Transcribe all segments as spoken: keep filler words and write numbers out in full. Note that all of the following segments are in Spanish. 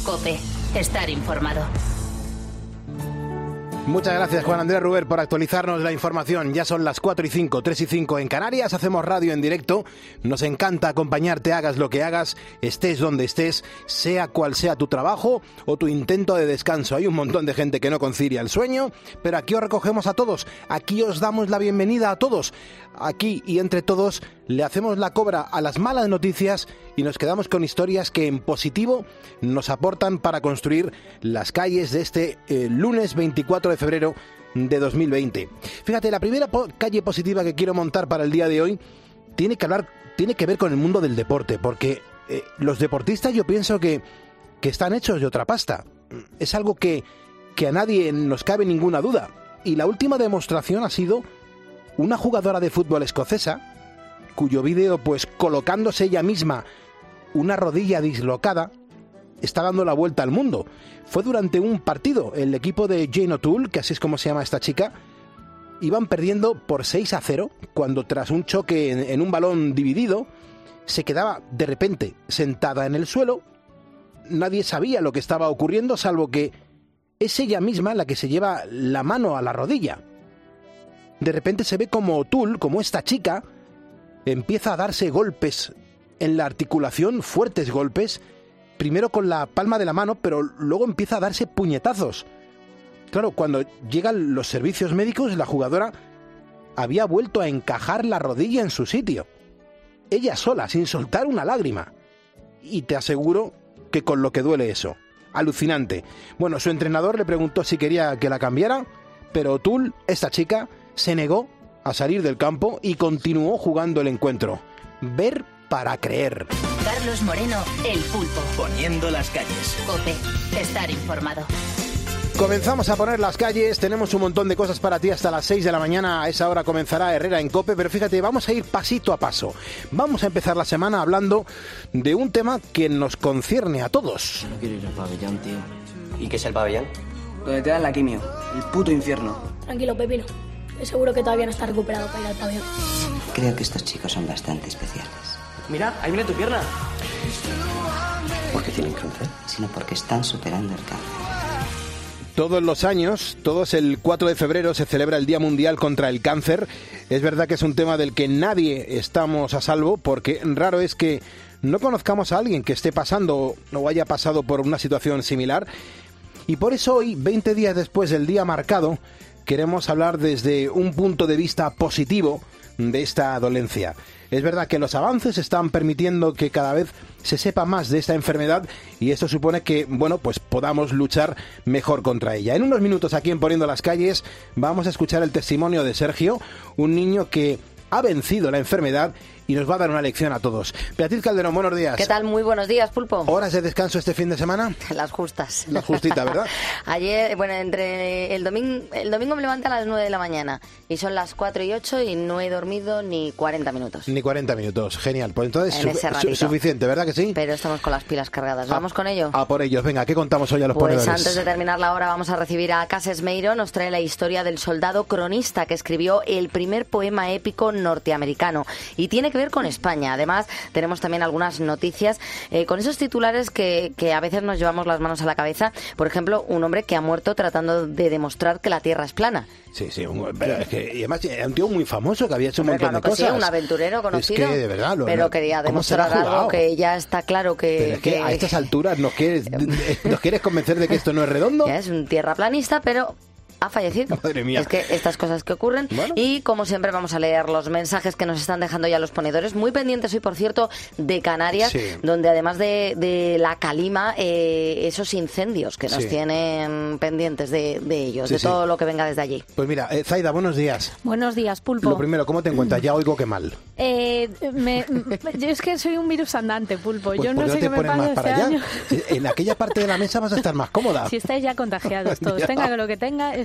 COPE. Estar informado. Muchas gracias, Juan Andrés Ruber, por actualizarnos la información. Ya son las cuatro y cinco, tres y cinco en Canarias. Hacemos radio en directo. Nos encanta acompañarte, hagas lo que hagas, estés donde estés, sea cual sea tu trabajo o tu intento de descanso. Hay un montón de gente que no concilia el sueño, pero aquí os recogemos a todos. Aquí os damos la bienvenida a todos. Aquí y entre todos le hacemos la cobra a las malas noticias y nos quedamos con historias que en positivo nos aportan para construir las calles de este eh, lunes veinticuatro de febrero de dos mil veinte. Fíjate, la primera po- calle positiva que quiero montar para el día de hoy tiene que hablar, tiene que ver con el mundo del deporte, porque eh, los deportistas yo pienso que, que están hechos de otra pasta. Es algo que, que a nadie nos cabe ninguna duda. Y la última demostración ha sido una jugadora de fútbol escocesa, cuyo vídeo, pues colocándose ella misma una rodilla dislocada, está dando la vuelta al mundo. Fue durante un partido. El equipo de Jane O'Toole, que así es como se llama esta chica, iban perdiendo por seis a cero, cuando tras un choque en, en un balón dividido, se quedaba de repente sentada en el suelo. Nadie sabía lo que estaba ocurriendo, salvo que es ella misma la que se lleva la mano a la rodilla. De repente se ve como O'Toole, como esta chica, empieza a darse golpes en la articulación, fuertes golpes, primero con la palma de la mano, pero luego empieza a darse puñetazos. Claro, cuando llegan los servicios médicos, la jugadora había vuelto a encajar la rodilla en su sitio. Ella sola, sin soltar una lágrima. Y te aseguro que con lo que duele eso. Alucinante. Bueno, su entrenador le preguntó si quería que la cambiara, pero O'Toole, esta chica, se negó a salir del campo y continuó jugando el encuentro. Ver para creer. Carlos Moreno, El Pulpo. Poniendo las calles. COPE. Estar informado. Comenzamos a poner las calles, tenemos un montón de cosas para ti hasta las seis de la mañana, a esa hora comenzará Herrera en COPE, pero fíjate, vamos a ir pasito a paso. Vamos a empezar la semana hablando de un tema que nos concierne a todos. No quiero ir al pabellón, tío. ¿Y qué es el pabellón? Donde te dan la quimio, el puto infierno. Tranquilo, Pepino. Seguro que todavía no está recuperado para ir al pabellón. Creo que estos chicos son bastante especiales. Mira, ahí viene tu pierna. ¿Por qué tienen cáncer? Sino porque están superando el cáncer. Todos los años, todos el cuatro de febrero se celebra el Día Mundial contra el Cáncer. Es verdad que es un tema del que nadie estamos a salvo, porque raro es que no conozcamos a alguien que esté pasando o haya pasado por una situación similar. Y por eso hoy, veinte días después del día marcado, queremos hablar desde un punto de vista positivo de esta dolencia. Es verdad que los avances están permitiendo que cada vez se sepa más de esta enfermedad y esto supone que, bueno, pues podamos luchar mejor contra ella. En unos minutos aquí en Poniendo las Calles vamos a escuchar el testimonio de Sergio, un niño que ha vencido la enfermedad y nos va a dar una lección a todos. Beatriz Calderón, buenos días. ¿Qué tal? Muy buenos días, Pulpo. ¿Horas de descanso este fin de semana? Las justas. Las justitas, ¿verdad? Ayer, bueno, entre el domingo, el domingo me levanté a las nueve de la mañana y son las cuatro y ocho y no he dormido ni cuarenta minutos. Ni cuarenta minutos, genial. Pues entonces En ese su- ratito. suficiente, ¿verdad que sí? Pero estamos con las pilas cargadas. ¿Vamos a, con ello? A por ellos. Venga, ¿qué contamos hoy a los Pues ponedores? antes de terminar la hora vamos a recibir a Cases Meiro. Nos trae la historia del soldado cronista que escribió el primer poema épico norteamericano y tiene que ver con España. Además, tenemos también algunas noticias eh, con esos titulares que, que a veces nos llevamos las manos a la cabeza. Por ejemplo, un hombre que ha muerto tratando de demostrar que la Tierra es plana. Sí, sí, un, pero es que, y además era un tío muy famoso que había hecho un Hombre, montón claro de que sí, cosas. un aventurero conocido. Es que, de verdad, lo, pero lo, quería ¿cómo se la ha demostrar algo jugado? que ya está claro que... Pero es que, que a estas alturas nos quieres, nos quieres convencer de que esto no es redondo. Ya es un tierraplanista, pero... ha fallecido. Madre mía. Es que estas cosas que ocurren. Bueno. Y como siempre vamos a leer los mensajes que nos están dejando ya los ponedores. Muy pendientes hoy, por cierto, de Canarias, Sí. donde además de, de la calima, eh, esos incendios que nos Sí. tienen pendientes de, de ellos, Sí, de sí. todo lo que venga desde allí. Pues mira, eh, Zaida, buenos días. Buenos días, Pulpo. Lo primero, ¿cómo te encuentras? Ya oigo que mal. Eh, me, me- yo es que soy un virus andante, Pulpo. Pues yo ¿por no qué sé te qué me pones pasa más este para allá? año. En aquella parte de la mesa vas a estar más cómoda. Si estáis ya contagiados todos, Ya. tenga lo que tenga,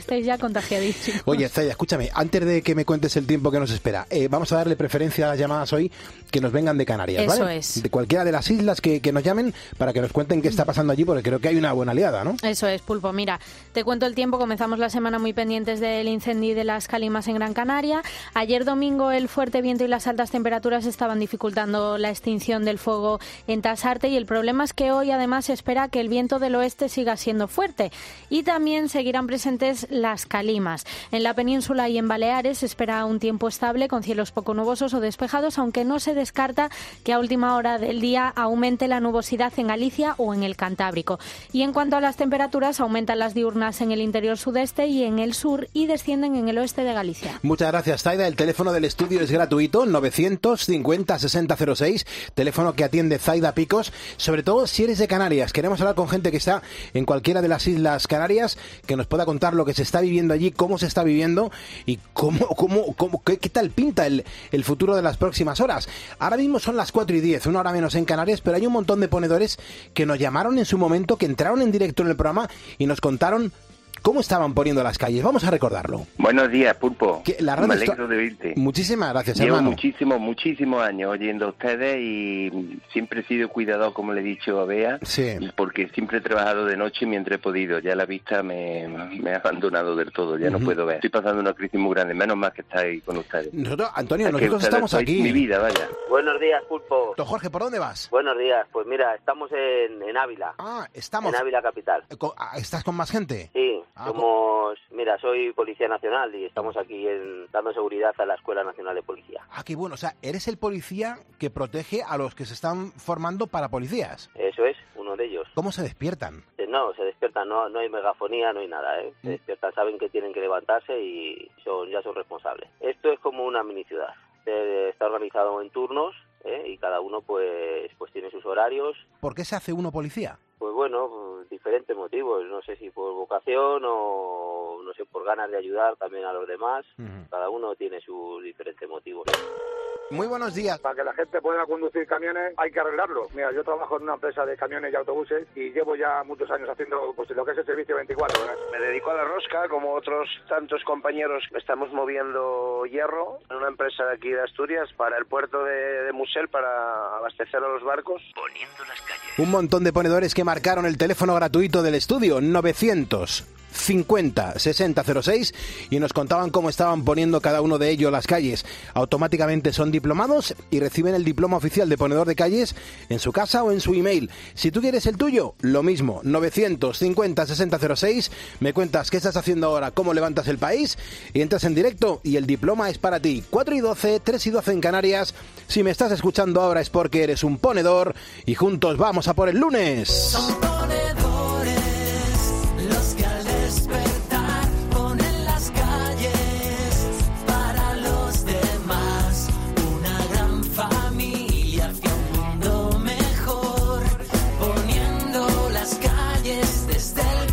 estáis ya contagiadísimos. Oye, Zaida, escúchame, antes de que me cuentes el tiempo que nos espera, eh, vamos a darle preferencia a las llamadas hoy que nos vengan de Canarias, ¿vale? Eso es. De cualquiera de las islas que, que nos llamen para que nos cuenten qué está pasando allí, porque creo que hay una buena aliada, ¿no? Eso es, Pulpo. Mira, te cuento el tiempo. Comenzamos la semana muy pendientes del incendio de las Calimas en Gran Canaria. Ayer domingo el fuerte viento y las altas temperaturas estaban dificultando la extinción del fuego en Tasarte, y el problema es que hoy además se espera que el viento del oeste siga siendo fuerte y también seguirán presentes las Calimas. En la península y en Baleares se espera un tiempo estable con cielos poco nubosos o despejados, aunque no se descarta que a última hora del día aumente la nubosidad en Galicia o en el Cantábrico. Y en cuanto a las temperaturas, aumentan las diurnas en el interior sudeste y en el sur y descienden en el oeste de Galicia. Muchas gracias, Zaida. El teléfono del estudio es gratuito, novecientos cincuenta sesenta cero seis, teléfono que atiende Zaida Picos. Sobre todo si eres de Canarias, queremos hablar con gente que está en cualquiera de las Islas Canarias, que nos pueda contar lo que se está viviendo allí, cómo se está viviendo y cómo, cómo, cómo qué, qué tal pinta el, el futuro de las próximas horas. Ahora mismo son las cuatro y diez, una hora menos en Canarias, pero hay un montón de ponedores que nos llamaron en su momento, que entraron en directo en el programa y nos contaron cómo estaban poniendo las calles. Vamos a recordarlo. Buenos días, Pulpo. La Me alegro está... de oírte. Muchísimas gracias, Llevo hermano. muchísimos, muchísimos años oyendo a ustedes y siempre he sido cuidador, como le he dicho a Bea, sí. porque siempre he trabajado de noche mientras he podido. Ya la vista me, me ha abandonado del todo, ya uh-huh. no puedo ver. Estoy pasando una crisis muy grande, menos mal que estáis con ustedes. Nosotros, Antonio, es nosotros estamos aquí. Mi vida, vaya. Buenos días, Pulpo. Don Jorge, ¿por dónde vas? Buenos días, pues mira, estamos en, en Ávila. Ah, estamos. En Ávila capital. ¿Estás con más gente? Sí, ah, somos... Mira, soy Policía Nacional y estamos aquí en, dando seguridad a la Escuela Nacional de Policía. Ah, qué bueno. O sea, eres el policía que protege a los que se están formando para policías. Eso es, uno de ellos. ¿Cómo se despiertan? No, se despiertan, no, no hay megafonía, no hay nada, ¿eh? Se despiertan, saben que tienen que levantarse y son, ya son responsables. Esto es como una mini ciudad. Está organizado en turnos, ¿eh? Y cada uno pues, pues tiene sus horarios. ¿Por qué se hace uno policía? Pues bueno, pues, diferentes motivos, no sé si por vocación o no sé, por ganas de ayudar también a los demás. Uh-huh. Cada uno tiene sus diferentes motivos. Muy buenos días. Para que la gente pueda conducir camiones hay que arreglarlo. Mira, yo trabajo en una empresa de camiones y autobuses y llevo ya muchos años haciendo pues, lo que es el servicio veinticuatro horas. Me dedico a la rosca, como otros tantos compañeros. Estamos moviendo hierro en una empresa de aquí de Asturias para el puerto de, de Musel para abastecer a los barcos. Poniendo las calles. Un montón de ponedores que marcaron el teléfono gratuito del estudio, novecientos cincuenta sesenta cero seis, y nos contaban cómo estaban poniendo cada uno de ellos las calles. Automáticamente son diplomados y reciben el diploma oficial de ponedor de calles en su casa o en su email. Si tú quieres el tuyo, lo mismo, novecientos cincuenta sesenta cero seis, me cuentas qué estás haciendo ahora, cómo levantas el país y entras en directo y el diploma es para ti. cuatro y doce, tres y doce en Canarias. Si me estás escuchando ahora es porque eres un ponedor y juntos vamos a por el lunes. Son ponedores los que al despertar ponen las calles para los demás, una gran familia hacia un mundo mejor, poniendo las calles desde el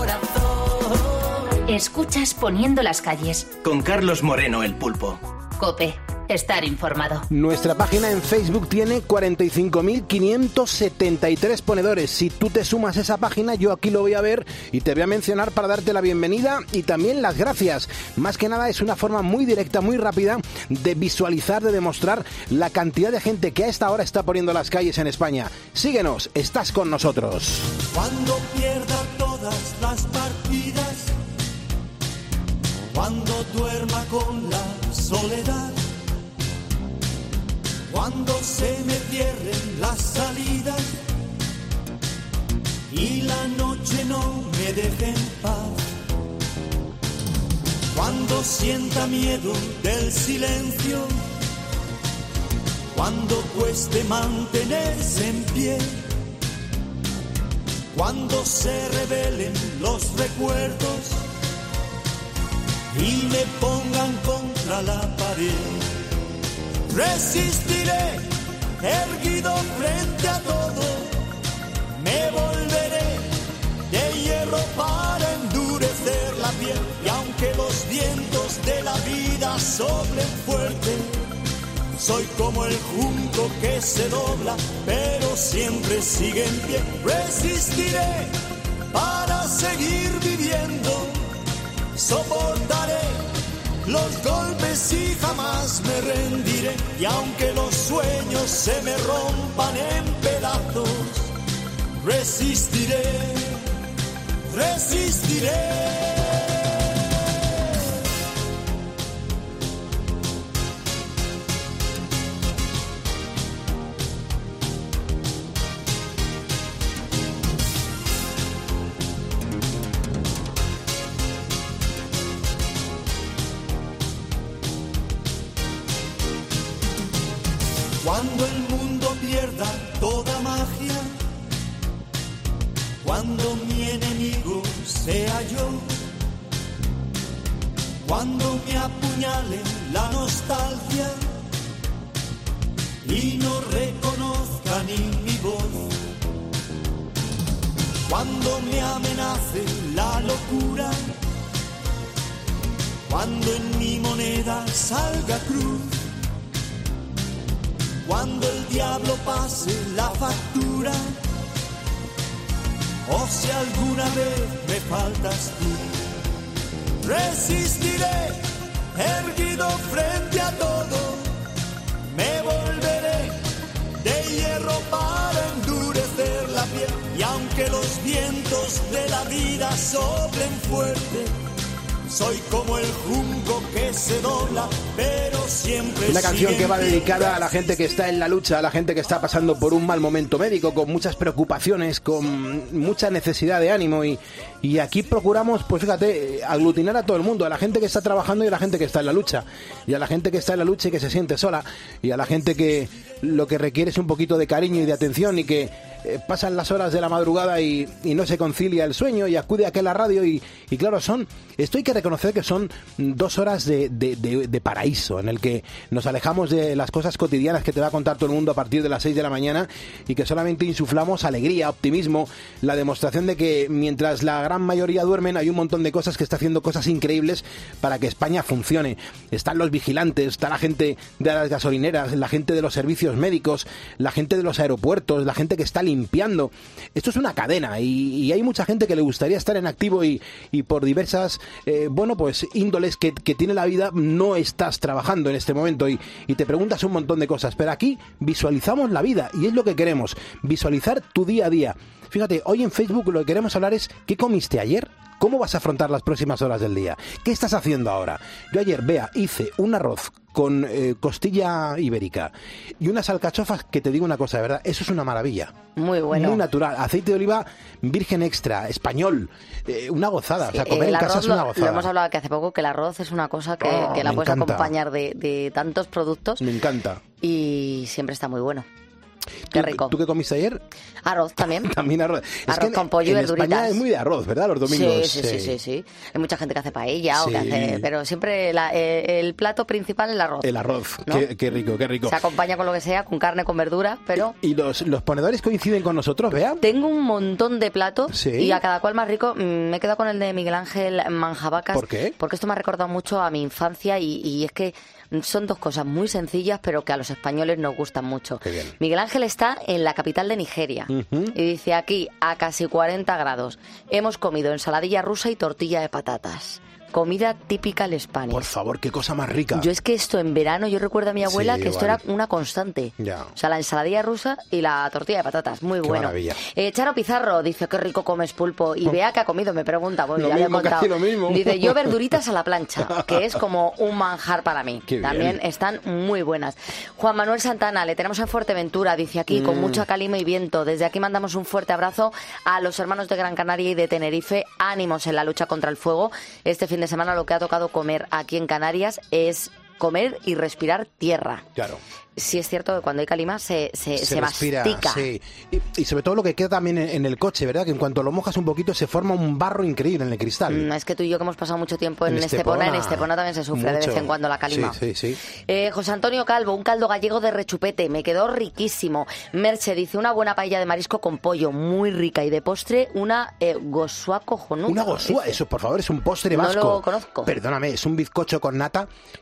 corazón. Escuchas Poniendo las calles con Carlos Moreno, el Pulpo. COPE. Estar informado. Nuestra página en Facebook tiene cuarenta y cinco mil quinientos setenta y tres ponedores. Si tú te sumas a esa página, yo aquí lo voy a ver y te voy a mencionar para darte la bienvenida y también las gracias. Más que nada es una forma muy directa, muy rápida de visualizar, de demostrar la cantidad de gente que a esta hora está poniendo las calles en España. Síguenos, estás con nosotros. Cuando pierda todas las partidas, cuando duerma con la soledad, cuando se me cierren las salidas y la noche no me deje en paz, cuando sienta miedo del silencio, cuando cueste mantenerse en pie, cuando se revelen los recuerdos y me pongan contra la pared, resistiré, erguido frente a todo, me volveré de hierro para endurecer la piel. Y aunque los vientos de la vida soplen fuerte, soy como el junco que se dobla, pero siempre sigue en pie. Resistiré para seguir viviendo, soportaré los golpes y jamás me rendiré. Y aunque los sueños se me rompan en pedazos, resistiré, resistiré. Cuando el mundo pierda toda magia, cuando mi enemigo sea yo, cuando me apuñale la nostalgia y no reconozca ni mi voz, cuando me amenace la locura, cuando en mi moneda salga cruz, cuando el diablo pase la factura, o si alguna vez me faltas tú, resistiré, erguido frente a todo, me volveré de hierro para endurecer la piel. Y aunque los vientos de la vida soplen fuerte, soy como el junco que se dobla, pero siempre. Una canción que va dedicada a la gente que está en la lucha, a la gente que está pasando por un mal momento médico, con muchas preocupaciones, con mucha necesidad de ánimo. Y, y aquí procuramos, pues fíjate, aglutinar a todo el mundo, a la gente que está trabajando y a la gente que está en la lucha. Y a la gente que está en la lucha y que se siente sola. Y a la gente que lo que requiere es un poquito de cariño y de atención y que eh, pasan las horas de la madrugada y, y no se concilia el sueño y acude aquí a la radio. Y, y claro, son... Esto hay que reconocer que son dos horas de, de, de, de paraíso, en el que nos alejamos de las cosas cotidianas que te va a contar todo el mundo a partir de las seis de la mañana y que solamente insuflamos alegría, optimismo, la demostración de que mientras la gran mayoría duermen hay un montón de cosas que está haciendo cosas increíbles para que España funcione. Están los vigilantes, está la gente de las gasolineras, la gente de los servicios médicos, la gente de los aeropuertos, la gente que está limpiando. Esto es una cadena y, y hay mucha gente que le gustaría estar en activo y, y por diversas Eh, bueno, pues índoles que, que tiene la vida, no estás trabajando en este momento y, y te preguntas un montón de cosas, pero aquí visualizamos la vida y es lo que queremos, visualizar tu día a día. Fíjate, hoy en Facebook lo que queremos hablar es ¿qué comiste ayer? ¿Cómo vas a afrontar las próximas horas del día? ¿Qué estás haciendo ahora? Yo ayer, vea, hice un arroz con eh, costilla ibérica y unas alcachofas que te digo una cosa, de verdad, eso es una maravilla. Muy bueno. Muy natural. Aceite de oliva virgen extra, español. Eh, una gozada. Sí, o sea, comer en casa lo, es una gozada. Lo hemos hablado aquí hace poco, que el arroz es una cosa que, oh, que la puedes encanta. acompañar de, de tantos productos. Me encanta. Y siempre está muy bueno. Qué rico. ¿Tú qué comiste ayer? Arroz también. También arroz. Arroz es que con pollo y en verduritas. España es muy de arroz, ¿verdad? Los domingos. Sí, sí, sí, sí, sí. Hay mucha gente que hace paella Sí. o que hace... Pero siempre la, eh, el plato principal es el arroz. El arroz. ¿No? Qué, qué rico, qué rico. Se acompaña con lo que sea, con carne, con verdura, pero... ¿Y los, los ponedores coinciden con nosotros, vea? Tengo un montón de platos Sí. y a cada cual más rico. Mm, Me he quedado con el de Miguel Ángel Manjabacas. ¿Por qué? Porque esto me ha recordado mucho a mi infancia y, y es que son dos cosas muy sencillas, pero que a los españoles nos gustan mucho. Qué bien. Miguel Ángel está en la capital de Nigeria Ujú. y dice aquí a casi cuarenta grados hemos comido ensaladilla rusa y tortilla de patatas. Comida típica del Spanish. Por favor, qué cosa más rica. Yo es que esto en verano, yo recuerdo a mi abuela Sí, que esto igual. era una constante. Ya. O sea, la ensaladilla rusa y la tortilla de patatas. Muy Qué bueno. maravilla. Eh, Charo Pizarro dice, qué rico comes pulpo. Y vea que ha comido, me pregunta. Bueno, Lo ya mismo, le he contado. casi lo mismo. Dice, yo verduritas a la plancha, que es como un manjar para mí. Qué bien. También están muy buenas. Juan Manuel Santana, le tenemos en Fuerteventura, dice aquí, con Mm. mucha calima y viento. Desde aquí mandamos un fuerte abrazo a los hermanos de Gran Canaria y de Tenerife. Ánimos en la lucha contra el fuego. Este fin de semana lo que ha tocado comer aquí en Canarias es comer y respirar tierra. Claro. Sí es cierto que cuando hay calima se, se, se, respira, mastica. sí. Y, y sobre todo lo que queda también en, en el coche, ¿verdad? Que en cuanto lo mojas un poquito se forma un barro increíble en el cristal. Mm, es que tú y yo que hemos pasado mucho tiempo en, En Estepona, en Estepona. Estepona también se sufre de Mucho. vez en cuando la calima. Sí, sí, sí. Eh, José Antonio Calvo, un caldo gallego de rechupete, me quedó riquísimo. Merche dice, una buena paella de marisco con pollo, muy rica. Y de postre, una eh, gosua cojonuda. Una gosúa, dice. eso por favor es un postre No vasco. lo conozco. Perdóname, es un bizcocho con nata, Uy, qué con, na-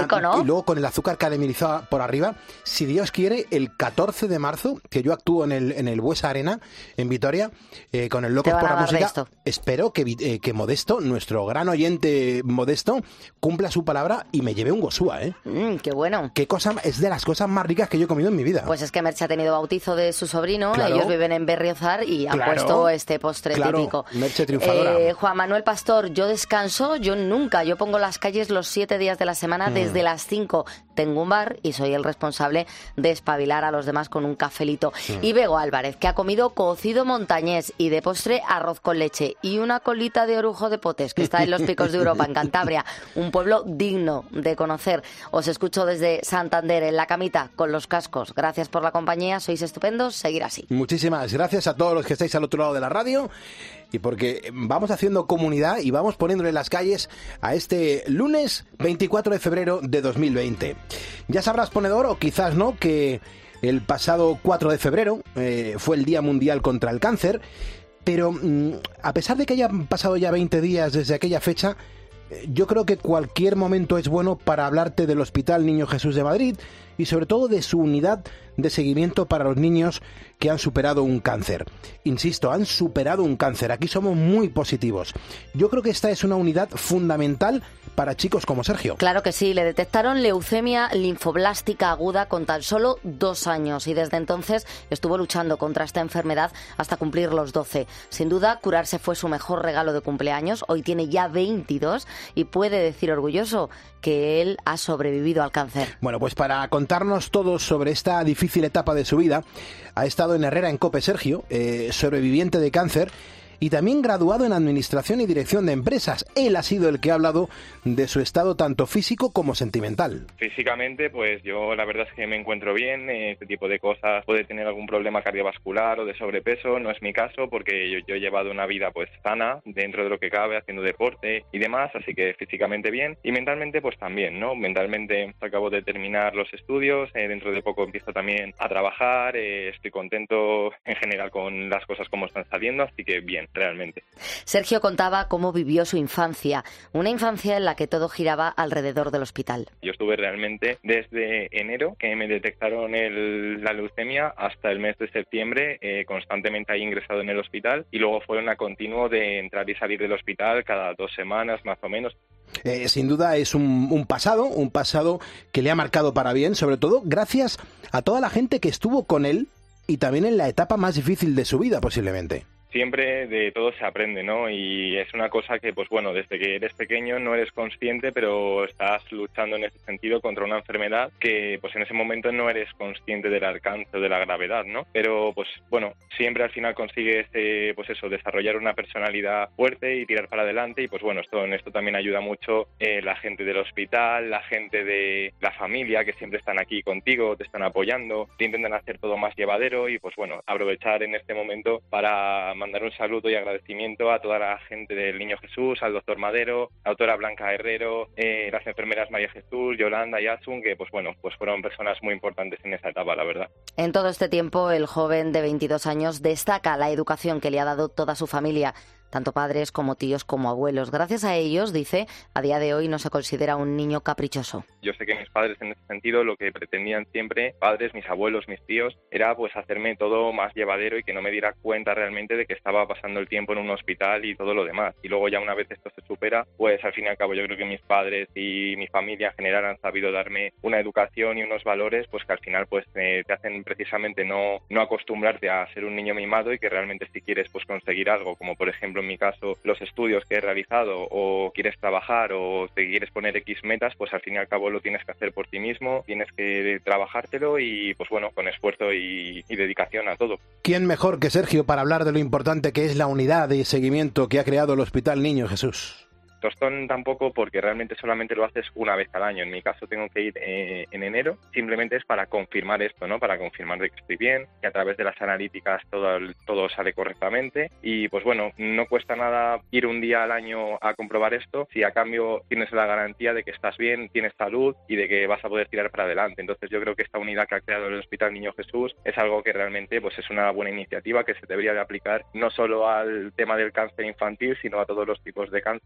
rico, ¿no? Y luego con el azúcar caramelizado por arriba. Si Dios quiere, el catorce de marzo, que yo actúo en el, en el Buesa Arena, en Vitoria, eh, con el Locos por la Música, espero que, eh, que Modesto, nuestro gran oyente Modesto, cumpla su palabra y me lleve un gosúa, ¿eh? Mm, ¡Qué bueno! Qué cosa, es de las cosas más ricas que yo he comido en mi vida. Pues es que Merche ha tenido bautizo de su sobrino, claro. Ellos viven en Berriozar y han claro. puesto este postre claro. típico. Merche triunfadora. Eh, Juan Manuel Pastor, yo descanso, yo nunca, yo pongo las calles los siete días de la semana, mm. desde las cinco tengo un bar y soy el responsable de espabilar a los demás con un cafelito. Mm. Y Bego Álvarez, que ha comido cocido montañés y de postre arroz con leche y una colita de orujo de Potes, que está en los Picos de Europa, en Cantabria, un pueblo digno de conocer. Os escucho desde Santander, en la camita, con los cascos. Gracias por la compañía, sois estupendos, seguir así. Muchísimas gracias a todos los que estáis al otro lado de la radio y porque vamos haciendo comunidad y vamos poniéndole las calles a este lunes veinticuatro de febrero de dos mil veinte. Ya sabrás, ponedor, o quizás no, que el pasado cuatro de febrero eh, fue el Día Mundial contra el Cáncer, pero mmm, a pesar de que hayan pasado ya veinte días desde aquella fecha, yo creo que cualquier momento es bueno para hablarte del Hospital Niño Jesús de Madrid y sobre todo de su unidad de seguimiento para los niños que han superado un cáncer. Insisto, han superado un cáncer. Aquí somos muy positivos. Yo creo que esta es una unidad fundamental para chicos como Sergio. Claro que sí, le detectaron leucemia linfoblástica aguda con tan solo dos años y desde entonces estuvo luchando contra esta enfermedad hasta cumplir los doce. Sin duda, curarse fue su mejor regalo de cumpleaños. Hoy tiene ya veintidós y puede decir orgulloso que él ha sobrevivido al cáncer. Bueno, pues para contarnos todo sobre esta difícil etapa de su vida, ha estado en Herrera en COPE Sergio, eh, sobreviviente de cáncer, y también graduado en Administración y Dirección de Empresas. Él ha sido el que ha hablado de su estado tanto físico como sentimental. Físicamente, pues yo la verdad es que me encuentro bien. Este tipo de cosas, puede tener algún problema cardiovascular o de sobrepeso, no es mi caso porque yo, yo he llevado una vida pues sana, dentro de lo que cabe, haciendo deporte y demás, así que físicamente bien. Y mentalmente pues también, ¿no? Mentalmente acabo de terminar los estudios, eh, dentro de poco empiezo también a trabajar, eh, estoy contento en general con las cosas como están saliendo, así que bien. Realmente. Sergio contaba cómo vivió su infancia, una infancia en la que todo giraba alrededor del hospital. Yo estuve realmente desde enero, que me detectaron el, la leucemia, hasta el mes de septiembre, eh, constantemente ahí ingresado en el hospital, y luego fue una continuo de entrar y salir del hospital cada dos semanas más o menos. Eh, sin duda es un, un pasado, un pasado que le ha marcado para bien, sobre todo gracias a toda la gente que estuvo con él y también en la etapa más difícil de su vida posiblemente. Siempre de todo se aprende, ¿no? Y es una cosa que, pues bueno, desde que eres pequeño no eres consciente, pero estás luchando en ese sentido contra una enfermedad que, pues en ese momento no eres consciente del alcance, de la gravedad, ¿no? Pero, pues bueno, siempre al final consigues, eh, pues eso, desarrollar una personalidad fuerte y tirar para adelante. Y, pues bueno, esto en esto también ayuda mucho eh, la gente del hospital, la gente de la familia, que siempre están aquí contigo, te están apoyando, te intentan hacer todo más llevadero y, pues bueno, aprovechar en este momento para mandar un saludo y agradecimiento a toda la gente del Niño Jesús, al doctor Madero, la doctora Blanca Herrero, eh, las enfermeras María Jesús, Yolanda y Asun, que pues bueno, pues fueron personas muy importantes en esa etapa, la verdad. En todo este tiempo, el joven de veintidós años destaca la educación que le ha dado toda su familia, tanto padres como tíos como abuelos. Gracias a ellos, dice, a día de hoy no se considera un niño caprichoso. Yo sé que mis padres en ese sentido lo que pretendían siempre, padres, mis abuelos, mis tíos, era pues hacerme todo más llevadero y que no me diera cuenta realmente de que estaba pasando el tiempo en un hospital y todo lo demás. Y luego ya una vez esto se supera, pues al fin y al cabo yo creo que mis padres y mi familia en general han sabido darme una educación y unos valores pues que al final pues eh, te hacen precisamente no, no acostumbrarte a ser un niño mimado y que realmente si quieres pues conseguir algo, como por ejemplo en mi caso los estudios que he realizado o quieres trabajar o te quieres poner X metas, pues al fin y al cabo lo tienes que hacer por ti mismo, tienes que trabajártelo y pues bueno, con esfuerzo y, y dedicación a todo. ¿Quién mejor que Sergio para hablar de lo importante que es la unidad de seguimiento que ha creado el Hospital Niño Jesús? Tostón tampoco, porque realmente solamente lo haces una vez al año. En mi caso tengo que ir eh, en enero. Simplemente es para confirmar esto, ¿no? Para confirmar de que estoy bien, que a través de las analíticas todo, todo sale correctamente. Y pues bueno, no cuesta nada ir un día al año a comprobar esto, si a cambio tienes la garantía de que estás bien, tienes salud y de que vas a poder tirar para adelante. Entonces yo creo que esta unidad que ha creado el Hospital Niño Jesús es algo que realmente pues es una buena iniciativa que se debería de aplicar no solo al tema del cáncer infantil, sino a todos los tipos de cánceres, que también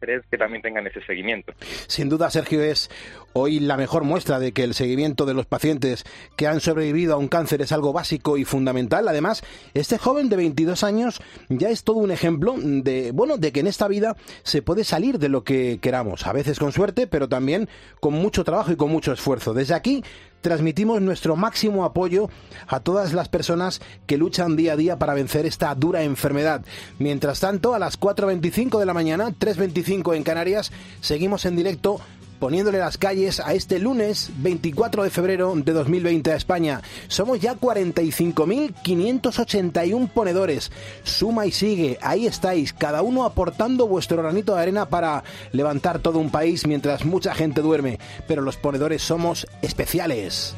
también tengan ese seguimiento. Sin duda, Sergio, es hoy la mejor muestra de que el seguimiento de los pacientes que han sobrevivido a un cáncer es algo básico y fundamental. Además, este joven de veintidós años ya es todo un ejemplo de, bueno, de que en esta vida se puede salir de lo que queramos, a veces con suerte, pero también con mucho trabajo y con mucho esfuerzo. Desde aquí transmitimos nuestro máximo apoyo a todas las personas que luchan día a día para vencer esta dura enfermedad. Mientras tanto, a las cuatro veinticinco de la mañana, tres veinticinco en Canarias, seguimos en directo poniéndole las calles a este lunes veinticuatro de febrero de dos mil veinte a España. Somos ya cuarenta y cinco mil quinientos ochenta y uno ponedores. Suma y sigue, ahí estáis, cada uno aportando vuestro granito de arena para levantar todo un país mientras mucha gente duerme. Pero los ponedores somos especiales.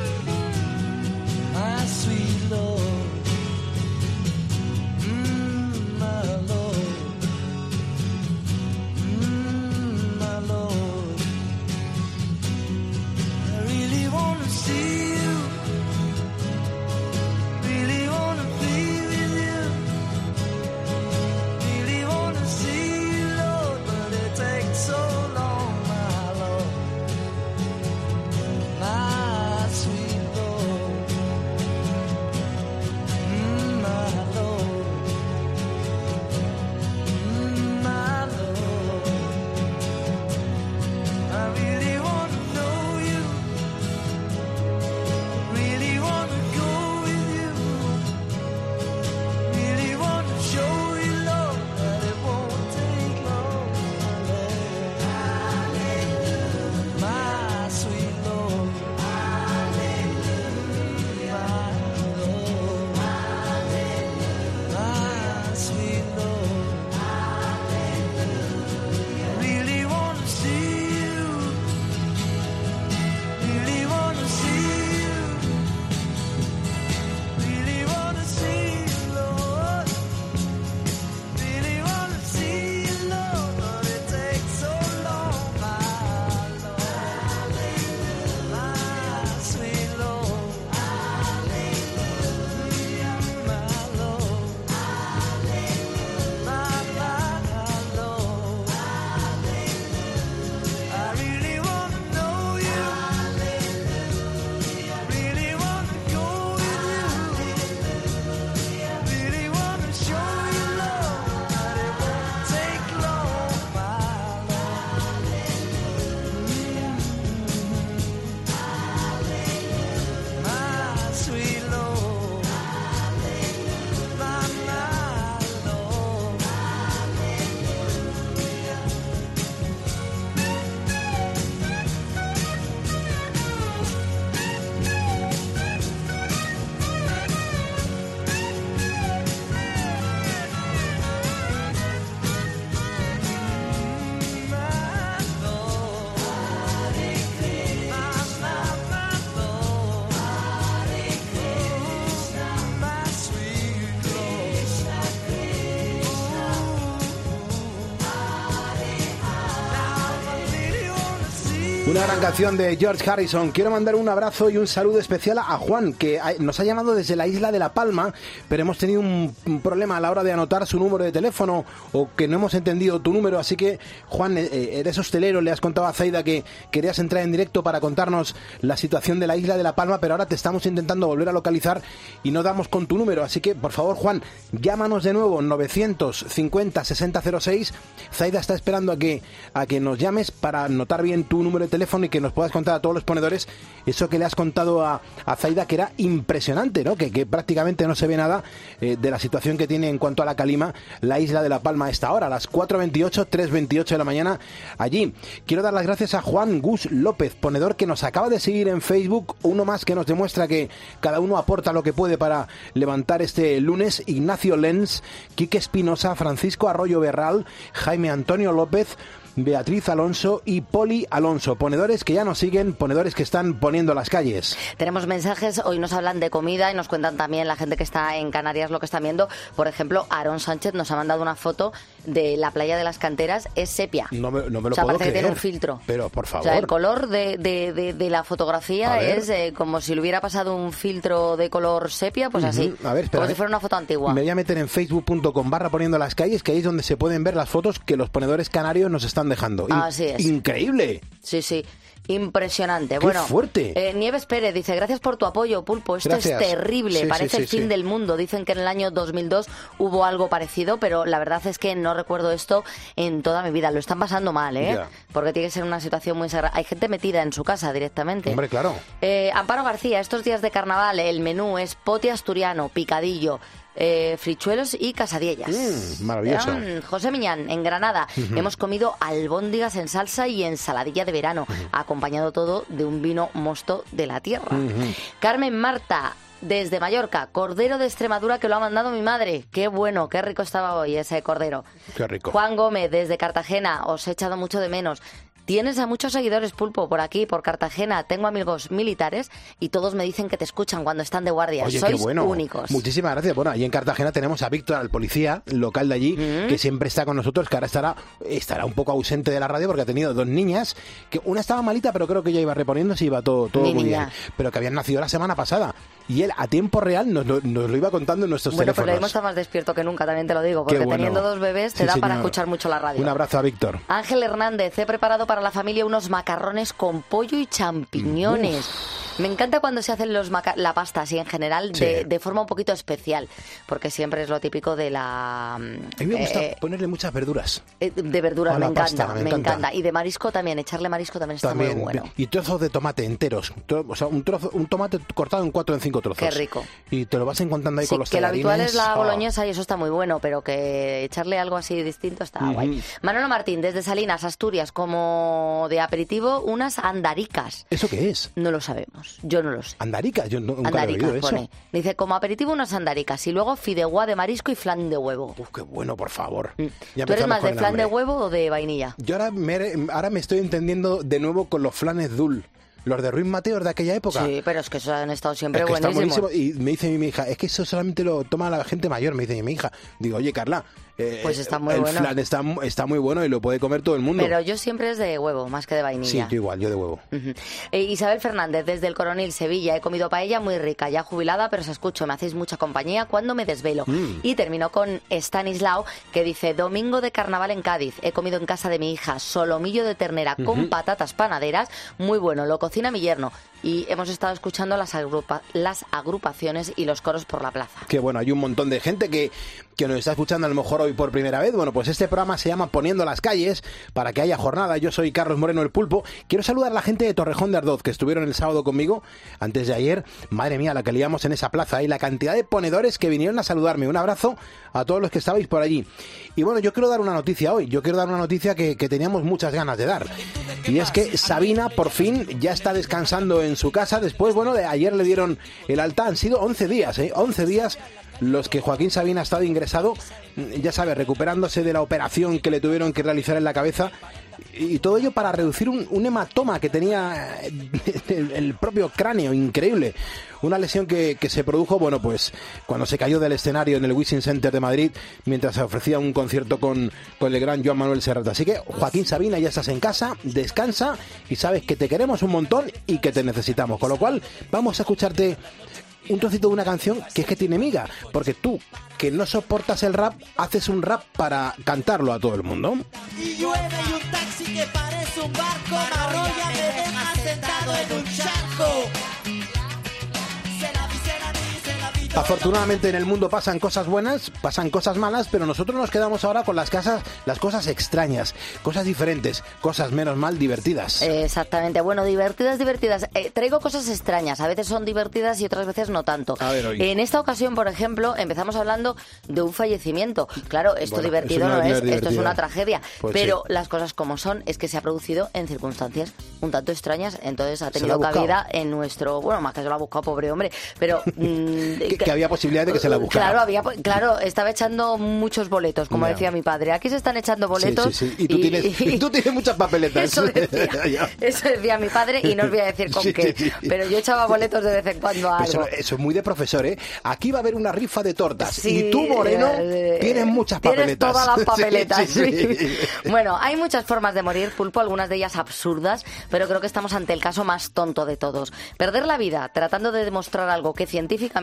Una gran canción de George Harrison. Quiero mandar un abrazo y un saludo especial a Juan, que nos ha llamado desde la isla de La Palma, pero hemos tenido un, un problema a la hora de anotar su número de teléfono, o que no hemos entendido tu número. Así que, Juan, eh, eres hostelero, le has contado a Zaida que querías entrar en directo para contarnos la situación de la isla de La Palma, pero ahora te estamos intentando volver a localizar y no damos con tu número. Así que, por favor, Juan, llámanos de nuevo, novecientos cincuenta sesenta cero seis. Zaida está esperando a que, a que nos llames para anotar bien tu número de teléfono y que nos puedas contar a todos los ponedores eso que le has contado a, a Zaida, que era impresionante, ¿no? Que, que prácticamente no se ve nada eh, de la situación que tiene en cuanto a la calima la isla de La Palma a esta hora, a las cuatro veintiocho, tres veintiocho de la mañana allí. Quiero dar las gracias a Juan Gus López, ponedor, que nos acaba de seguir en Facebook, uno más que nos demuestra que cada uno aporta lo que puede para levantar este lunes. Ignacio Lenz, Quique Espinosa, Francisco Arroyo Berral, Jaime Antonio López, Beatriz Alonso y Poli Alonso, ponedores que ya nos siguen, ponedores que están poniendo las calles. Tenemos mensajes, hoy nos hablan de comida y nos cuentan también la gente que está en Canarias lo que están viendo. Por ejemplo, Aarón Sánchez nos ha mandado una foto de la playa de las Canteras, es sepia. No me, no me lo o sea, puedo parece creer. que tiene un filtro. Pero, por favor. O sea, el color de, de, de, de la fotografía es eh, como si le hubiera pasado un filtro de color sepia, pues uh-huh. así. A ver, espera, como si fuera una foto antigua. Me voy a meter en facebook punto com barra poniendo las calles, que ahí es donde se pueden ver las fotos que los ponedores canarios nos están están dejando. Así es. Increíble. Sí, sí. Impresionante. ¡Qué bueno, fuerte! Eh, Nieves Pérez dice, gracias por tu apoyo, Pulpo. Esto Gracias. es terrible. Sí, Parece sí, sí, el fin sí. del mundo. Dicen que en el año dos mil dos hubo algo parecido, pero la verdad es que no recuerdo esto en toda mi vida. Lo están pasando mal, ¿eh? Ya. Porque tiene que ser una situación muy sagrada. Hay gente metida en su casa directamente. Hombre, claro. Eh, Amparo García, estos días de carnaval el menú es pote asturiano, picadillo, Eh, frichuelos y casadiellas. Mm, maravilloso. Mm, José Miñán, en Granada, Ujú. hemos comido albóndigas en salsa y ensaladilla de verano, acompañado todo de un vino mosto de la tierra. Ujú. Carmen Marta, desde Mallorca, cordero de Extremadura que lo ha mandado mi madre. Qué bueno, qué rico estaba hoy ese cordero. Qué rico. Juan Gómez, desde Cartagena, os he echado mucho de menos. Tienes a muchos seguidores, Pulpo, por aquí, por Cartagena. Tengo amigos militares y todos me dicen que te escuchan cuando están de guardia. Oye, Sois qué bueno. únicos. Muchísimas gracias. Bueno, allí en Cartagena tenemos a Víctor, al policía local de allí, Mm. que siempre está con nosotros, que ahora estará, estará un poco ausente de la radio porque ha tenido dos niñas, que una estaba malita, pero creo que ya iba reponiéndose y iba todo, todo Mi muy niña. bien. Pero que habían nacido la semana pasada. Y él, a tiempo real, nos lo, nos lo iba contando en nuestros Bueno, pero teléfonos. está más despierto que nunca, también te lo digo, porque Qué bueno. teniendo dos bebés te Sí, da para señor. escuchar mucho la radio. Un abrazo a Víctor. Ángel Hernández, he preparado para la familia unos macarrones con pollo y champiñones. Me encanta cuando se hacen los maca- la pasta así en general de, Sí. de forma un poquito especial, porque siempre es lo típico de la... A mí me gusta eh, ponerle muchas verduras. eh, de verduras, A me la encanta, pasta, me me encanta. encanta. Y de marisco también, echarle marisco también está También, muy bueno. y trozos de tomate enteros, Tro- o sea, un trozo, un tomate cortado en cuatro o en cinco trozos. Qué rico. Y te lo vas encontrando ahí Sí, con los que lo habitual tallarines. es la Oh. boloñesa y eso está muy bueno, pero que echarle algo así distinto está Ujú. guay. Manolo Martín, desde Salinas, Asturias, como de aperitivo, unas andaricas. ¿Eso qué es? No lo sabemos, yo no lo sé. Andaricas, yo no- nunca lo he Andaricas oído eso. pone. Dice, como aperitivo unas andaricas y luego fideuá de marisco y flan de huevo. Uf, qué bueno, por favor. Ya ¿Tú eres empezamos más con de el flan de hambre. huevo o de vainilla? Yo ahora me, ahora me estoy entendiendo de nuevo con los flanes Dul. Los de Ruiz Mateos de aquella época. Sí, pero es que esos han estado siempre Es que está buenísimos. buenísimo. Y me dice mi hija, es que eso solamente lo toma la gente mayor, me dice mi hija. Digo, oye, Carla, eh, Pues está muy el bueno. flan está, está muy bueno y lo puede comer todo el mundo. Pero yo siempre es de huevo, más que de Sí, vainilla. yo igual, yo de huevo. Ujú. Eh, Isabel Fernández, desde el Coronil Sevilla. He comido paella muy rica, ya jubilada, pero os escucho, me hacéis mucha compañía cuando me desvelo. Mm. Y terminó con Stanislao, que dice, domingo de carnaval en Cádiz. He comido en casa de mi hija solomillo de ternera con Ujú. patatas panaderas. Muy bueno, lo cocina mi yerno. Y hemos estado escuchando las, agrupa- las agrupaciones y los coros por la plaza. Que bueno, hay un montón de gente que, que nos está escuchando a lo mejor hoy por primera vez. Bueno, pues este programa se llama Poniendo las calles, para que haya jornada. Yo soy Carlos Moreno, el Pulpo. Quiero saludar a la gente de Torrejón de Ardoz, que estuvieron el sábado conmigo, antes de ayer. Madre mía, la que liamos en esa plaza, y la cantidad de ponedores que vinieron a saludarme. Un abrazo a todos los que estabais por allí. Y bueno, yo quiero dar una noticia hoy. Yo quiero dar una noticia que, que teníamos muchas ganas de dar. Y es que Sabina, por fin, ya está descansando en su casa. Después, bueno, de ayer le dieron el alta. Han sido once días, ¿eh? once días los que Joaquín Sabina ha estado ingresado, ya sabes, recuperándose de la operación que le tuvieron que realizar en la cabeza. Y todo ello para reducir un, un hematoma que tenía el, el propio cráneo, increíble. Una lesión que, que se produjo, bueno, pues cuando se cayó del escenario en el Wishing Center de Madrid, mientras se ofrecía un concierto con, con el gran Joan Manuel Serrat. Así que, Joaquín Sabina, ya estás en casa, descansa y sabes que te queremos un montón y que te necesitamos. Con lo cual, vamos a escucharte un trocito de una canción que es que tiene miga, porque tú, que no soportas el rap, haces un rap para cantarlo a todo el mundo. Y llueve y un taxi que parece un barco me arrolla, me deja sentado en un charco. Se la vi, se la vi, se la vi. Afortunadamente en el mundo pasan cosas buenas, pasan cosas malas, pero nosotros nos quedamos ahora con las casas, las cosas extrañas, cosas diferentes, cosas menos mal divertidas. Exactamente, bueno, divertidas, divertidas. Eh, traigo cosas extrañas, a veces son divertidas y otras veces no tanto. A ver, hoy. En esta ocasión, por ejemplo, empezamos hablando de un fallecimiento. Claro, esto Bueno, divertido eso no no, es- no es, es esto es divertido. una tragedia. Pues pero sí. las cosas como son es que se ha producido en circunstancias un tanto extrañas, entonces ha Se tenido la ha buscado. cabida en nuestro... Bueno, más que se lo ha buscado, pobre hombre, pero... mm, que, que había posibilidad de que se la buscara. Claro, había, claro, estaba echando muchos boletos, como Ya. decía mi padre. Aquí se están echando Sí, boletos. sí, sí. Y tú, tienes, y tú tienes muchas papeletas. Eso decía, Ya. eso decía mi padre y no os voy a decir con Sí, qué, sí, sí. pero yo echaba boletos de vez en cuando a Eso, algo. eso es muy de profesor, ¿eh? Aquí va a haber una rifa de tortas. Sí, y tú, Moreno, eh, tienes muchas tienes papeletas. todas las papeletas. Sí, sí, sí. Bueno, hay muchas formas de morir, Pulpo, algunas de ellas absurdas, pero creo que estamos ante el caso más tonto de todos. Perder la vida tratando de demostrar algo que científicamente ya se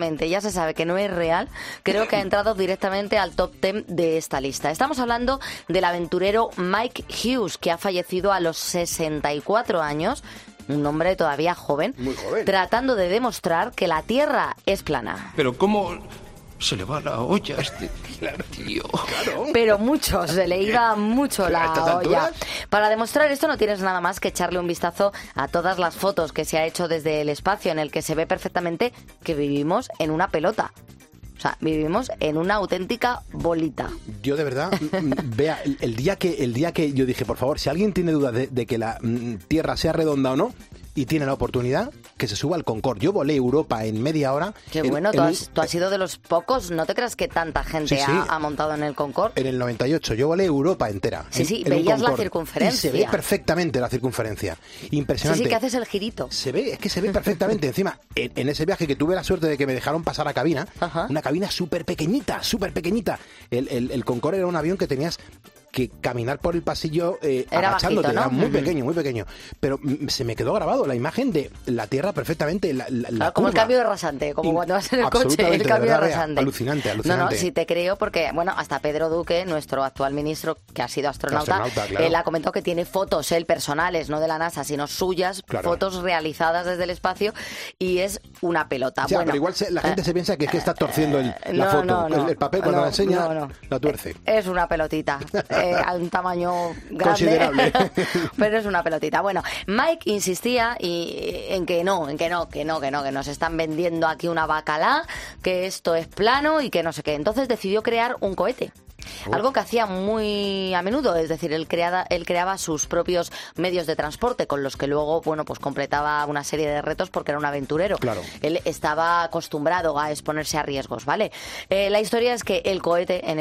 se sabe que no es real, creo que ha entrado directamente al top diez de esta lista. Estamos hablando del aventurero Mike Hughes, que ha fallecido a los sesenta y cuatro años, un hombre todavía joven, Muy joven. tratando de demostrar que la Tierra es plana. Pero ¿cómo se le va la olla a este tío? Claro. Pero mucho, se le iba mucho ¿A la estas olla. alturas? Para demostrar esto no tienes nada más que echarle un vistazo a todas las fotos que se ha hecho desde el espacio, en el que se ve perfectamente que vivimos en una pelota. O sea, vivimos en una auténtica bolita. Yo de verdad, mm, vea, el, el día que el día que yo dije, por favor, si alguien tiene dudas de, de que la mm, Tierra sea redonda o no, y tiene la oportunidad, que se suba al Concorde. Yo volé Europa en media hora. Qué en, bueno, en tú un- has, tú has sido de los pocos, no te creas que tanta gente Sí, sí. Ha, ha montado en el Concorde. En el noventa y ocho, yo volé Europa entera. Sí, en- sí, en un veías la Concorde. circunferencia. Y se ve perfectamente la circunferencia. Sí, Impresionante. sí, que haces el girito. Se ve, es que se ve perfectamente. Encima, en, en ese viaje que tuve la suerte de que me dejaron pasar a cabina, una cabina súper pequeñita, súper pequeñita. El, el, el Concorde era un avión que tenías que caminar por el pasillo eh, Era agachándote. bajito, ¿no? Era muy Ujú. pequeño, muy pequeño. Pero mm, se me quedó grabado la imagen de la Tierra perfectamente. La, la, la Claro, como el curva. cambio de rasante, como In- cuando vas en el coche, el absolutamente, de cambio de verdad, vea, rasante. alucinante, No, alucinante. no, sí te creo porque, bueno, hasta Pedro Duque, nuestro actual ministro, que ha sido astronauta, Astronauta, claro. él ha comentado que tiene fotos, él, personales, no de la NASA, sino suyas, Claro. fotos realizadas desde el espacio, y es una pelota. Ya, bueno, pero igual se- la gente eh, se piensa que es que está torciendo el- la no, foto. no, no. el, el papel cuando No, la enseña, no, no. la tuerce. Es una pelotita, eh, a un tamaño grande, Considerable. pero es una pelotita. Bueno, Mike insistía y, en que no, en que no, que no, que no, que nos están vendiendo aquí una bacalá, que esto es plano y que no sé qué. Entonces decidió crear un cohete. Algo que hacía muy a menudo, es decir, él, creada, él creaba sus propios medios de transporte con los que luego, bueno, pues completaba una serie de retos porque era un aventurero. Claro. Él estaba acostumbrado a exponerse a riesgos, ¿vale? Eh, la historia es que el cohete, en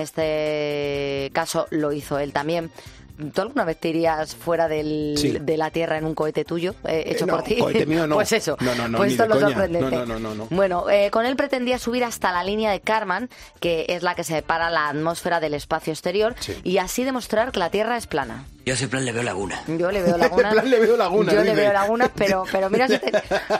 este caso, lo hizo él también. ¿Tú alguna vez te irías fuera del, Sí. de la Tierra en un cohete tuyo, eh, hecho Eh, no, por ti? cohete mío no. Pues eso. No, no, no, pues ni esto de es lo coña. sorprendente. No, no, no, no, no. Bueno, eh, con él pretendía subir hasta la línea de Kármán, que es la que separa la atmósfera del espacio exterior, Sí. y así demostrar que la Tierra es plana. Yo a ese plan le veo laguna. Yo le veo lagunas. En plan le veo lagunas, Yo le dice. veo lagunas, pero, pero mira si te...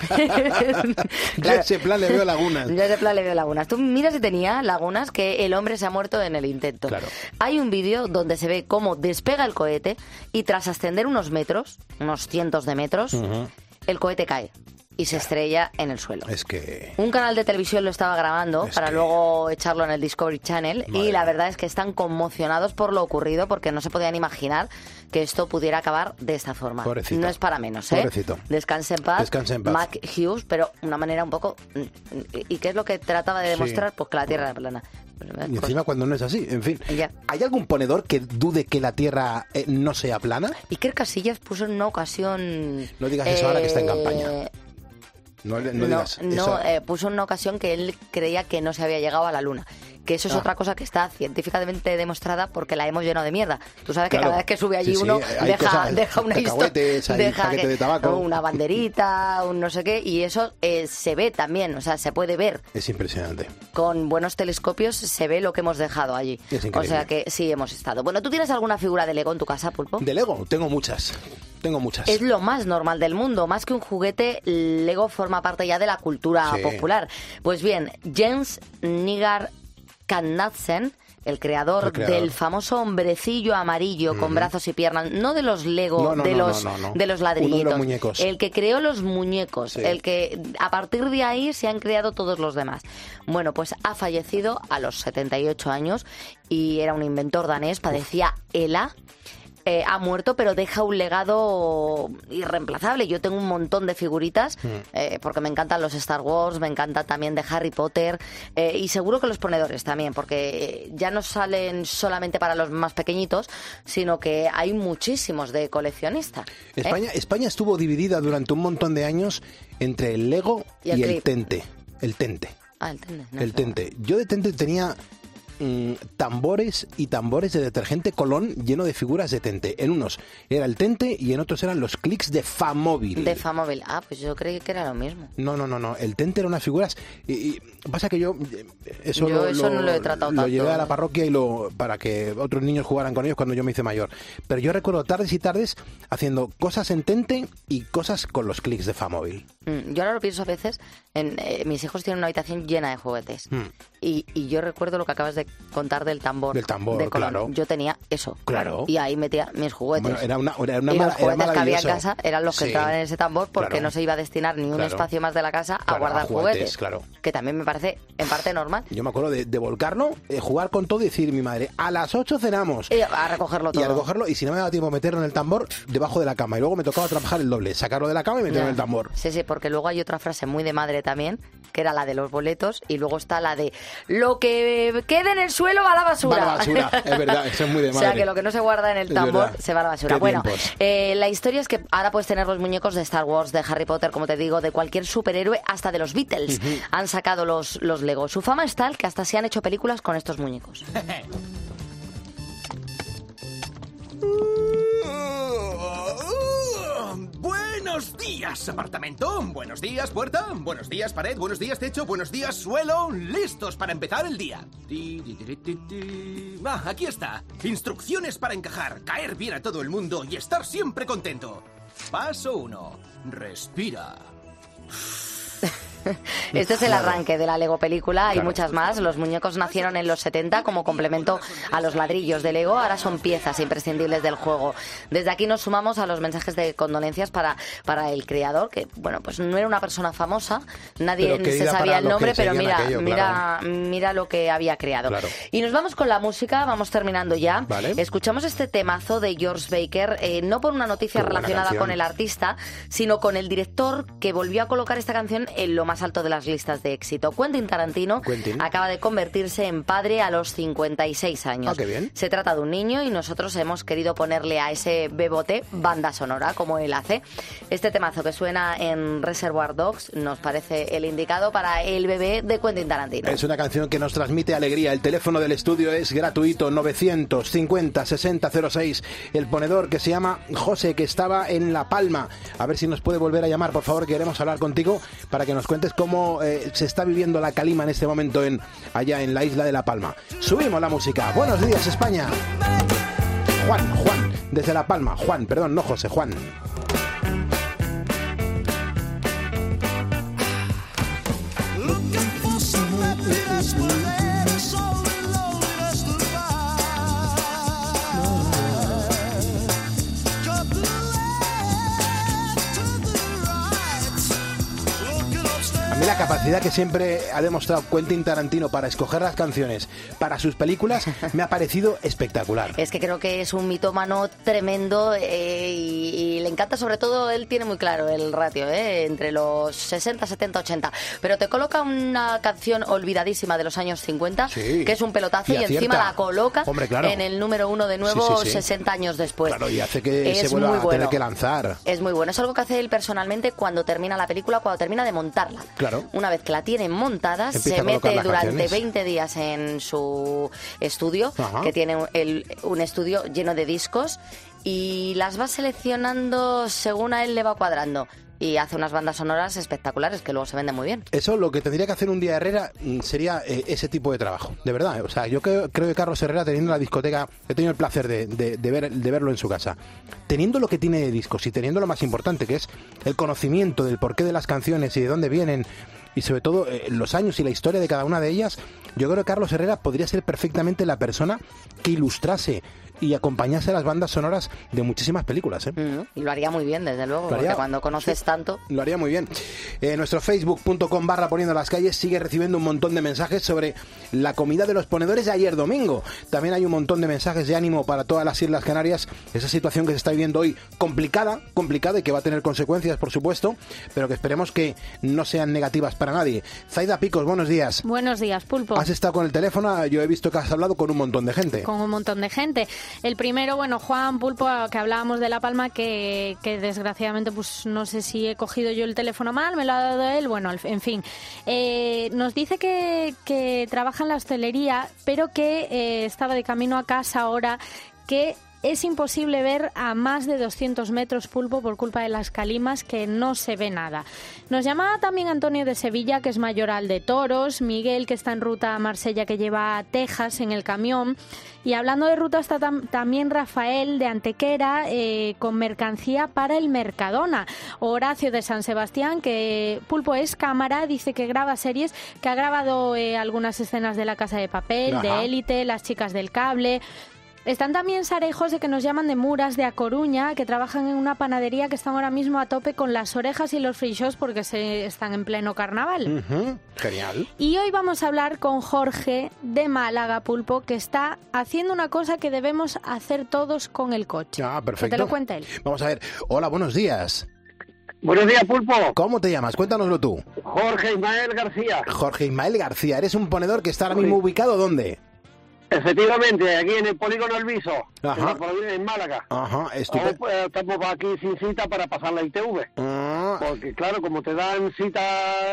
Yo Claro. a ese plan le veo lagunas. Yo a ese plan le veo lagunas. Tú mira si tenía lagunas, que el hombre se ha muerto en el intento. Claro. Hay un vídeo donde se ve cómo despega el cohete y tras ascender unos metros, unos cientos de metros, Ujú. el cohete cae y se estrella en el suelo. Es que... Un canal de televisión lo estaba grabando Es para que- luego echarlo en el Discovery Channel y Madre la mía. verdad es que están conmocionados por lo ocurrido porque no se podían imaginar que esto pudiera acabar de esta forma. Pobrecito. No es para menos, ¿eh? Pobrecito. Descanse en paz. Descanse en paz. Mac Hughes, pero una manera un poco... ¿Y qué es lo que trataba de Sí. demostrar? Pues que la Tierra era plana. Y encima cuando no es así, en fin. Ya. ¿Hay algún ponedor que dude que la Tierra eh, no sea plana? Iker Casillas puso en una ocasión... No digas eso ahora que está en eh, campaña. No, no No, digas no, eso. eh, puso en una ocasión que él creía que no se había llegado a la Luna. Que eso es Ah. otra cosa que está científicamente demostrada porque la hemos llenado de mierda. Tú sabes que Claro. cada vez que sube allí Sí, sí, uno hay deja, cosas, deja una cacahuetes, historia, hay paquete de tabaco. una banderita, un no sé qué, y eso eh, se ve también, o sea, se puede ver. Es impresionante. Con buenos telescopios se ve lo que hemos dejado allí. Es O increíble. sea que sí hemos estado. Bueno, ¿tú tienes alguna figura de Lego en tu casa, Pulpo? De Lego, tengo muchas. Tengo muchas. Es lo más normal del mundo. Más que un juguete, Lego forma parte ya de la cultura Sí. popular. Pues bien, Jens Nigar Knudsen, el creador, El creador. del famoso hombrecillo amarillo con brazos y piernas, no de los Lego, No, no, de, no, los, no, no, no. de los Uno de los ladrillitos. muñecos. El que creó los muñecos, Sí. el que a partir de ahí se han creado todos los demás. Bueno, pues ha fallecido a los setenta y ocho años y era un inventor danés, padecía ELA. Eh, ha muerto, pero deja un legado irreemplazable. Yo tengo un montón de figuritas, eh, porque me encantan los Star Wars, me encanta también de Harry Potter, eh, y seguro que los ponedores también, porque eh, ya no salen solamente para los más pequeñitos, sino que hay muchísimos de coleccionista. ¿eh? España, España estuvo dividida durante un montón de años entre el Lego Y y el el, clip. Tente. El Tente. Ah, el Tente, no El sé. Tente. Yo de Tente tenía mmm, tambores y tambores de detergente Colón lleno de figuras de Tente. En unos era el Tente y en otros eran los clics de Famóvil. De Famóvil. Ah, pues yo creí que era lo mismo. No, no, no, no. El Tente era unas figuras y, y pasa que yo eso, yo lo, eso lo, no lo he tratado lo tanto. llevé a la parroquia y lo para que otros niños jugaran con ellos cuando yo me hice mayor. Pero yo recuerdo tardes y tardes haciendo cosas en Tente y cosas con los clics de Famóvil. Mm, yo ahora lo pienso a veces. En, eh, mis hijos tienen una habitación llena de juguetes. Mm. Y, y yo recuerdo lo que acabas de contar del tambor. Del tambor, de claro. Yo tenía eso. Claro. Y ahí metía mis juguetes. Bueno, era una, era una y mala, los juguetes era que había en casa eran los que sí. entraban en ese tambor porque claro. no se iba a destinar ni un claro. espacio más de la casa claro, a guardar a juguetes, juguetes. Claro. Que también me parece en parte normal. Yo me acuerdo de, de volcarlo, eh, jugar con todo y decir mi madre, a las ocho cenamos. Y a recogerlo todo. Y a recogerlo, y si no me daba tiempo meterlo en el tambor, debajo de la cama. Y luego me tocaba trabajar el doble, sacarlo de la cama y meterlo ya. en el tambor. Sí, sí, porque luego hay otra frase muy de madre también, que era la de los boletos, y luego está la de lo que quede en el suelo va a la basura. Va a la basura, es verdad, eso es muy de madre. O sea, que lo que no se guarda en el tambor se va a la basura. Qué bueno, tiempos. eh, la historia es que ahora puedes tener los muñecos de Star Wars, de Harry Potter, como te digo, de cualquier superhéroe, hasta de los Beatles. Uh-huh. Han sacado los, los Lego. Su fama es tal que hasta se han hecho películas con estos muñecos. Buenos días, apartamento. Buenos días, puerta. Buenos días, pared. Buenos días, techo. Buenos días, suelo. Listos para empezar el día. Ah, aquí está. Instrucciones para encajar, caer bien a todo el mundo y estar siempre contento. Paso uno. Respira. Este es el arranque de la Lego película, hay claro. muchas más. Los muñecos nacieron en los setenta como complemento a los ladrillos de Lego, ahora son piezas imprescindibles del juego. Desde aquí nos sumamos a los mensajes de condolencias para, para el creador, que bueno, pues no era una persona famosa, nadie se sabía el nombre, pero mira, aquello, mira, claro. mira lo que había creado. Claro. Y nos vamos con la música, vamos terminando ya. Vale. Escuchamos este temazo de George Baker, eh, no por una noticia relacionada con el artista, sino con el director que volvió a colocar esta canción en lo más alto de las listas de éxito. Quentin Tarantino Quentin. acaba de convertirse en padre a los cincuenta y seis años. Ah, qué bien. Se trata de un niño y nosotros hemos querido ponerle a ese bebote banda sonora, como él hace. Este temazo que suena en Reservoir Dogs nos parece el indicado para el bebé de Quentin Tarantino. Es una canción que nos transmite alegría. El teléfono del estudio es gratuito, novecientos cincuenta sesenta cero seis. El ponedor que se llama José, que estaba en La Palma. A ver si nos puede volver a llamar, por favor, queremos hablar contigo para que nos cuentes cómo eh, se está viviendo la calima en este momento en allá en la isla de La Palma. Subimos la música. Buenos días, España. Juan, Juan, desde La Palma. Juan, perdón, no José, Juan. La capacidad que siempre ha demostrado Quentin Tarantino para escoger las canciones para sus películas me ha parecido espectacular. Es que creo que es un mitómano tremendo eh, y, y le encanta, sobre todo, él tiene muy claro el ratio, eh, entre los sesenta, setenta, ochenta. Pero te coloca una canción olvidadísima de los años cincuenta, sí, que es un pelotazo, y, y encima la coloca Hombre, claro. en el número uno de nuevo, sí, sí, sí. sesenta años después. Claro, y hace que es se vuelva muy a bueno. tener que lanzar. Es muy bueno. Es algo que hace él personalmente cuando termina la película, cuando termina de montarla. Claro. Una vez que la tiene montada, Empieza se mete durante canciones. veinte días en su estudio, Ajá. que tiene el, un estudio lleno de discos, y las va seleccionando según a él le va cuadrando. Y hace unas bandas sonoras espectaculares que luego se venden muy bien. Eso, lo que tendría que hacer un día Herrera sería eh, ese tipo de trabajo, de verdad. O sea, yo creo, creo que Carlos Herrera, teniendo la discoteca, he tenido el placer de, de, de, ver, de verlo en su casa, teniendo lo que tiene de discos y teniendo lo más importante, que es el conocimiento del porqué de las canciones y de dónde vienen, y sobre todo eh, los años y la historia de cada una de ellas, yo creo que Carlos Herrera podría ser perfectamente la persona que ilustrase y acompañase a las bandas sonoras de muchísimas películas, ¿eh? Mm, y lo haría muy bien, desde luego, haría, porque cuando conoces sí, tanto... Lo haría muy bien. Eh, nuestro facebook punto com barra poniendo las calles sigue recibiendo un montón de mensajes sobre la comida de los ponedores de ayer domingo. También hay un montón de mensajes de ánimo para todas las Islas Canarias. Esa situación que se está viviendo hoy, complicada, complicada y que va a tener consecuencias, por supuesto, pero que esperemos que no sean negativas para nadie. Zaida Picos, buenos días. Buenos días, Pulpo. Has estado con el teléfono, yo he visto que has hablado con un montón de gente. Con un montón de gente. El primero, bueno, Juan Pulpo, que hablábamos de La Palma, que, que desgraciadamente, pues no sé si he cogido yo el teléfono mal, me lo ha dado él, bueno, en fin. Eh, nos dice que, que trabaja en la hostelería, pero que eh, estaba de camino a casa ahora, que es imposible ver a más de doscientos metros, Pulpo, por culpa de las calimas, que no se ve nada. Nos llamaba también Antonio de Sevilla, que es mayoral de toros, Miguel, que está en ruta a Marsella, que lleva a Texas en el camión. Y hablando de ruta está tam- también Rafael de Antequera, eh, con mercancía para el Mercadona. Horacio de San Sebastián, que Pulpo es cámara, dice que graba series, que ha grabado eh, algunas escenas de La Casa de Papel, Ajá. de Élite, Las Chicas del Cable. Están también Sara y José, que nos llaman de Muras, de A Coruña, que trabajan en una panadería, que están ahora mismo a tope con las orejas y los free shows porque se están en pleno carnaval. Uh-huh. Genial. Y hoy vamos a hablar con Jorge de Málaga, Pulpo, que está haciendo una cosa que debemos hacer todos con el coche. Ah, perfecto. Que te lo cuente él. Vamos a ver. Hola, buenos días. Buenos días, Pulpo. ¿Cómo te llamas? Cuéntanoslo tú. Jorge Ismael García. Jorge Ismael García. ¿Eres un ponedor que está ahora mismo ubicado dónde? Efectivamente, aquí en el Polígono El Viso, Ajá. en, en Málaga. Ajá, estupendo. Pues, estamos aquí sin cita para pasar la I T V. Ah. Porque claro, como te dan cita,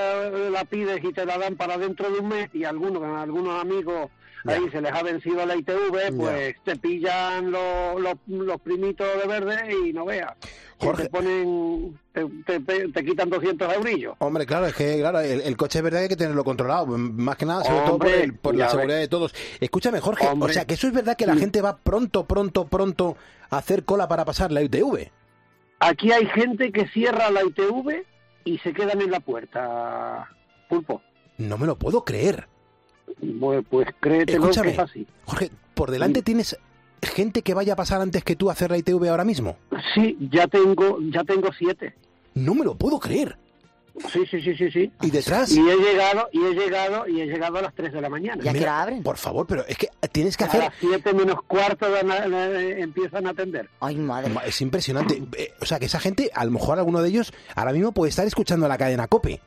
la pides y te la dan para dentro de un mes, y algunos, algunos amigos Ya. ahí se les ha vencido la I T V, pues ya. te pillan los, los, los primitos de verde y no veas. Jorge. Te ponen, te, te, te quitan doscientos eurillos. Hombre, claro, es que claro, el, el coche es verdad que hay que tenerlo controlado, más que nada, sobre Hombre, todo por, el, por la seguridad ves. de todos. Escúchame, Jorge, Hombre. o sea, que eso es verdad que la sí. gente va pronto, pronto, pronto a hacer cola para pasar la I T V. Aquí hay gente que cierra la I T V y se quedan en la puerta, Pulpo. No me lo puedo creer. Pues, pues créetelo Escúchame, que es así. Jorge, ¿por delante sí. tienes gente que vaya a pasar antes que tú a hacer la I T V ahora mismo? Sí, ya tengo, ya tengo siete. No me lo puedo creer. Sí, sí, sí, sí, sí. ¿Y detrás? Y he llegado, y he llegado, y he llegado a las tres de la mañana. ¿Ya que la abren? Por favor, pero es que tienes que hacer... A las siete menos cuarto de na- de, empiezan a atender. Ay, madre. Es impresionante. O sea, que esa gente, a lo mejor alguno de ellos, ahora mismo puede estar escuchando la cadena COPE.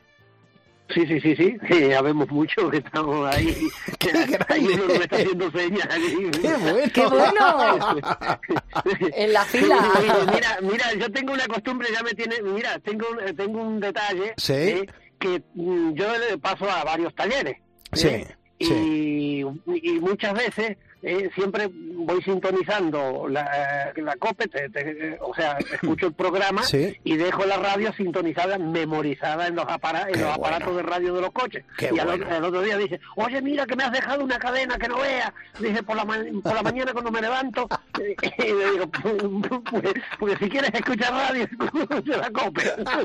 Sí, sí, sí, sí, sí, ya vemos mucho que estamos ahí. ¡Qué Ahí uno me está haciendo señas. ¡Qué bueno! ¡Qué bueno! En la fila. Mira, mira, yo tengo una costumbre, ya me tiene... Mira, tengo, tengo un detalle ¿Sí? eh, que mm, yo le paso a varios talleres. Sí, eh, sí. Y, y muchas veces eh, siempre voy sintonizando la, la COPE, te, te, o sea, escucho el programa ¿Sí? y dejo la radio sintonizada, memorizada en los, apara- en los bueno. aparatos de radio de los coches. Qué y al, bueno. al otro día dice, oye, mira que me has dejado una cadena que no veas. Dice, por la, ma- por la mañana cuando me levanto, y le digo, pues, pues si quieres escuchar radio, escucha la COPE.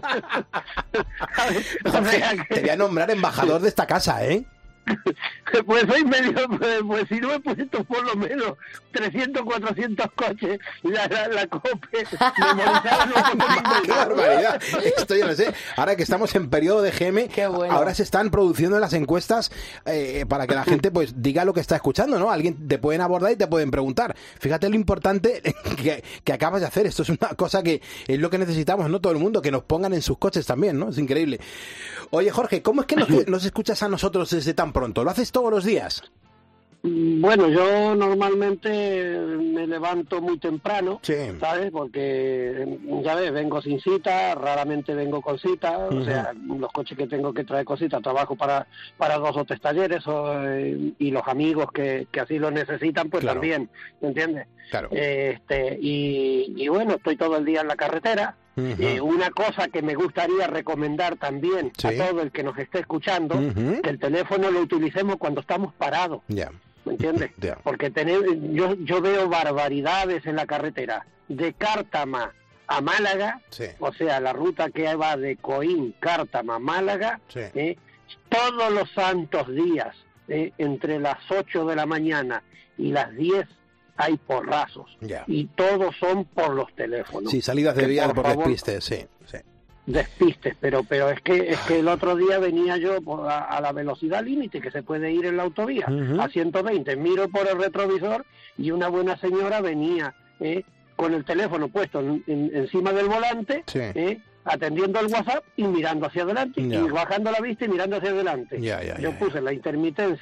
O sea, que... Te voy a nombrar embajador de esta casa, ¿eh? Pues soy medio, pues, pues si no he puesto por lo menos trescientos, cuatrocientos coches, la, la, la COPE memorizada no. ¡Qué barbaridad! Esto yo lo sé. Ahora que estamos en periodo de G M, Qué bueno. ahora se están produciendo las encuestas eh, para que la gente pues diga lo que está escuchando, ¿no? Alguien te pueden abordar y te pueden preguntar. Fíjate lo importante que, que acabas de hacer. Esto es una cosa que es lo que necesitamos, ¿no? Todo el mundo, que nos pongan en sus coches también, ¿no? Es increíble. Oye, Jorge, ¿cómo es que nos, nos escuchas a nosotros desde tan pronto? ¿Lo haces todos los días? Bueno, yo normalmente me levanto muy temprano, sí. ¿sabes? Porque, ya ves, vengo sin cita, raramente vengo con cita, uh-huh. o sea, los coches que tengo que traer con cita, trabajo para, para dos o tres talleres, o, eh, y los amigos que, que así lo necesitan, pues claro. también, ¿me entiendes? Claro. Este, y, y bueno, estoy todo el día en la carretera. Uh-huh. Eh, una cosa que me gustaría recomendar también sí. a todo el que nos esté escuchando, uh-huh. que el teléfono lo utilicemos cuando estamos parados. Yeah. ¿Me entiendes? Yeah. Porque tener, yo, yo veo barbaridades en la carretera. De Cártama a Málaga, sí. o sea, la ruta que va de Coín, Cártama, Málaga, sí. eh, todos los santos días, eh, entre las ocho de la mañana y las diez, hay porrazos. Yeah. Y todos son por los teléfonos. Sí, salidas de vía por, por favor, despistes, sí. sí. Despistes, pero pero es que es que el otro día venía yo por a, a la velocidad límite que se puede ir en la autovía, uh-huh. a ciento veinte, miro por el retrovisor y una buena señora venía eh, con el teléfono puesto en, en, encima del volante, sí. eh, atendiendo el WhatsApp y mirando hacia adelante, yeah. y bajando la vista y mirando hacia adelante. Yeah, yeah, yo yeah, puse yeah. la intermitencia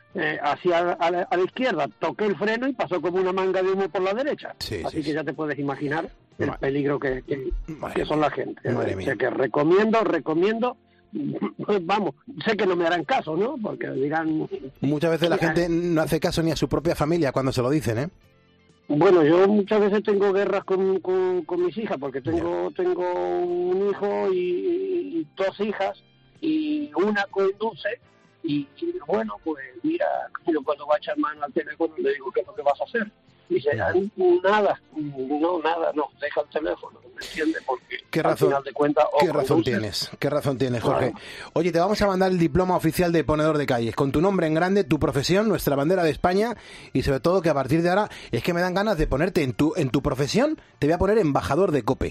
eh, hacia a la, a la izquierda, toqué el freno y pasó como una manga de humo por la derecha. Sí, Así sí, que sí. ya te puedes imaginar el Madre. peligro que, que, que son la gente. Madre O mía. sea que recomiendo, recomiendo, vamos, sé que no me harán caso, ¿no? Porque dirán... Muchas veces la gente no hace caso ni a su propia familia cuando se lo dicen, ¿eh? Bueno, yo muchas veces tengo guerras con, con, con mis hijas, porque tengo tengo un hijo y, y dos hijas, y una conduce, y, y bueno, pues mira, yo cuando va a echar mano al teléfono le digo, ¿qué es lo que vas a hacer? Y dice, "Ah, nada, no, nada, no, deja el teléfono", ¿me entiendes? Porque ¿Qué al razón, final de cuentas... o qué razón conduces, tienes? ¿Qué razón tienes, Jorge? Claro. Oye, te vamos a mandar el diploma oficial de ponedor de calles, con tu nombre en grande, tu profesión, nuestra bandera de España, y sobre todo que a partir de ahora es que me dan ganas de ponerte en tu en tu profesión, te voy a poner embajador de COPE.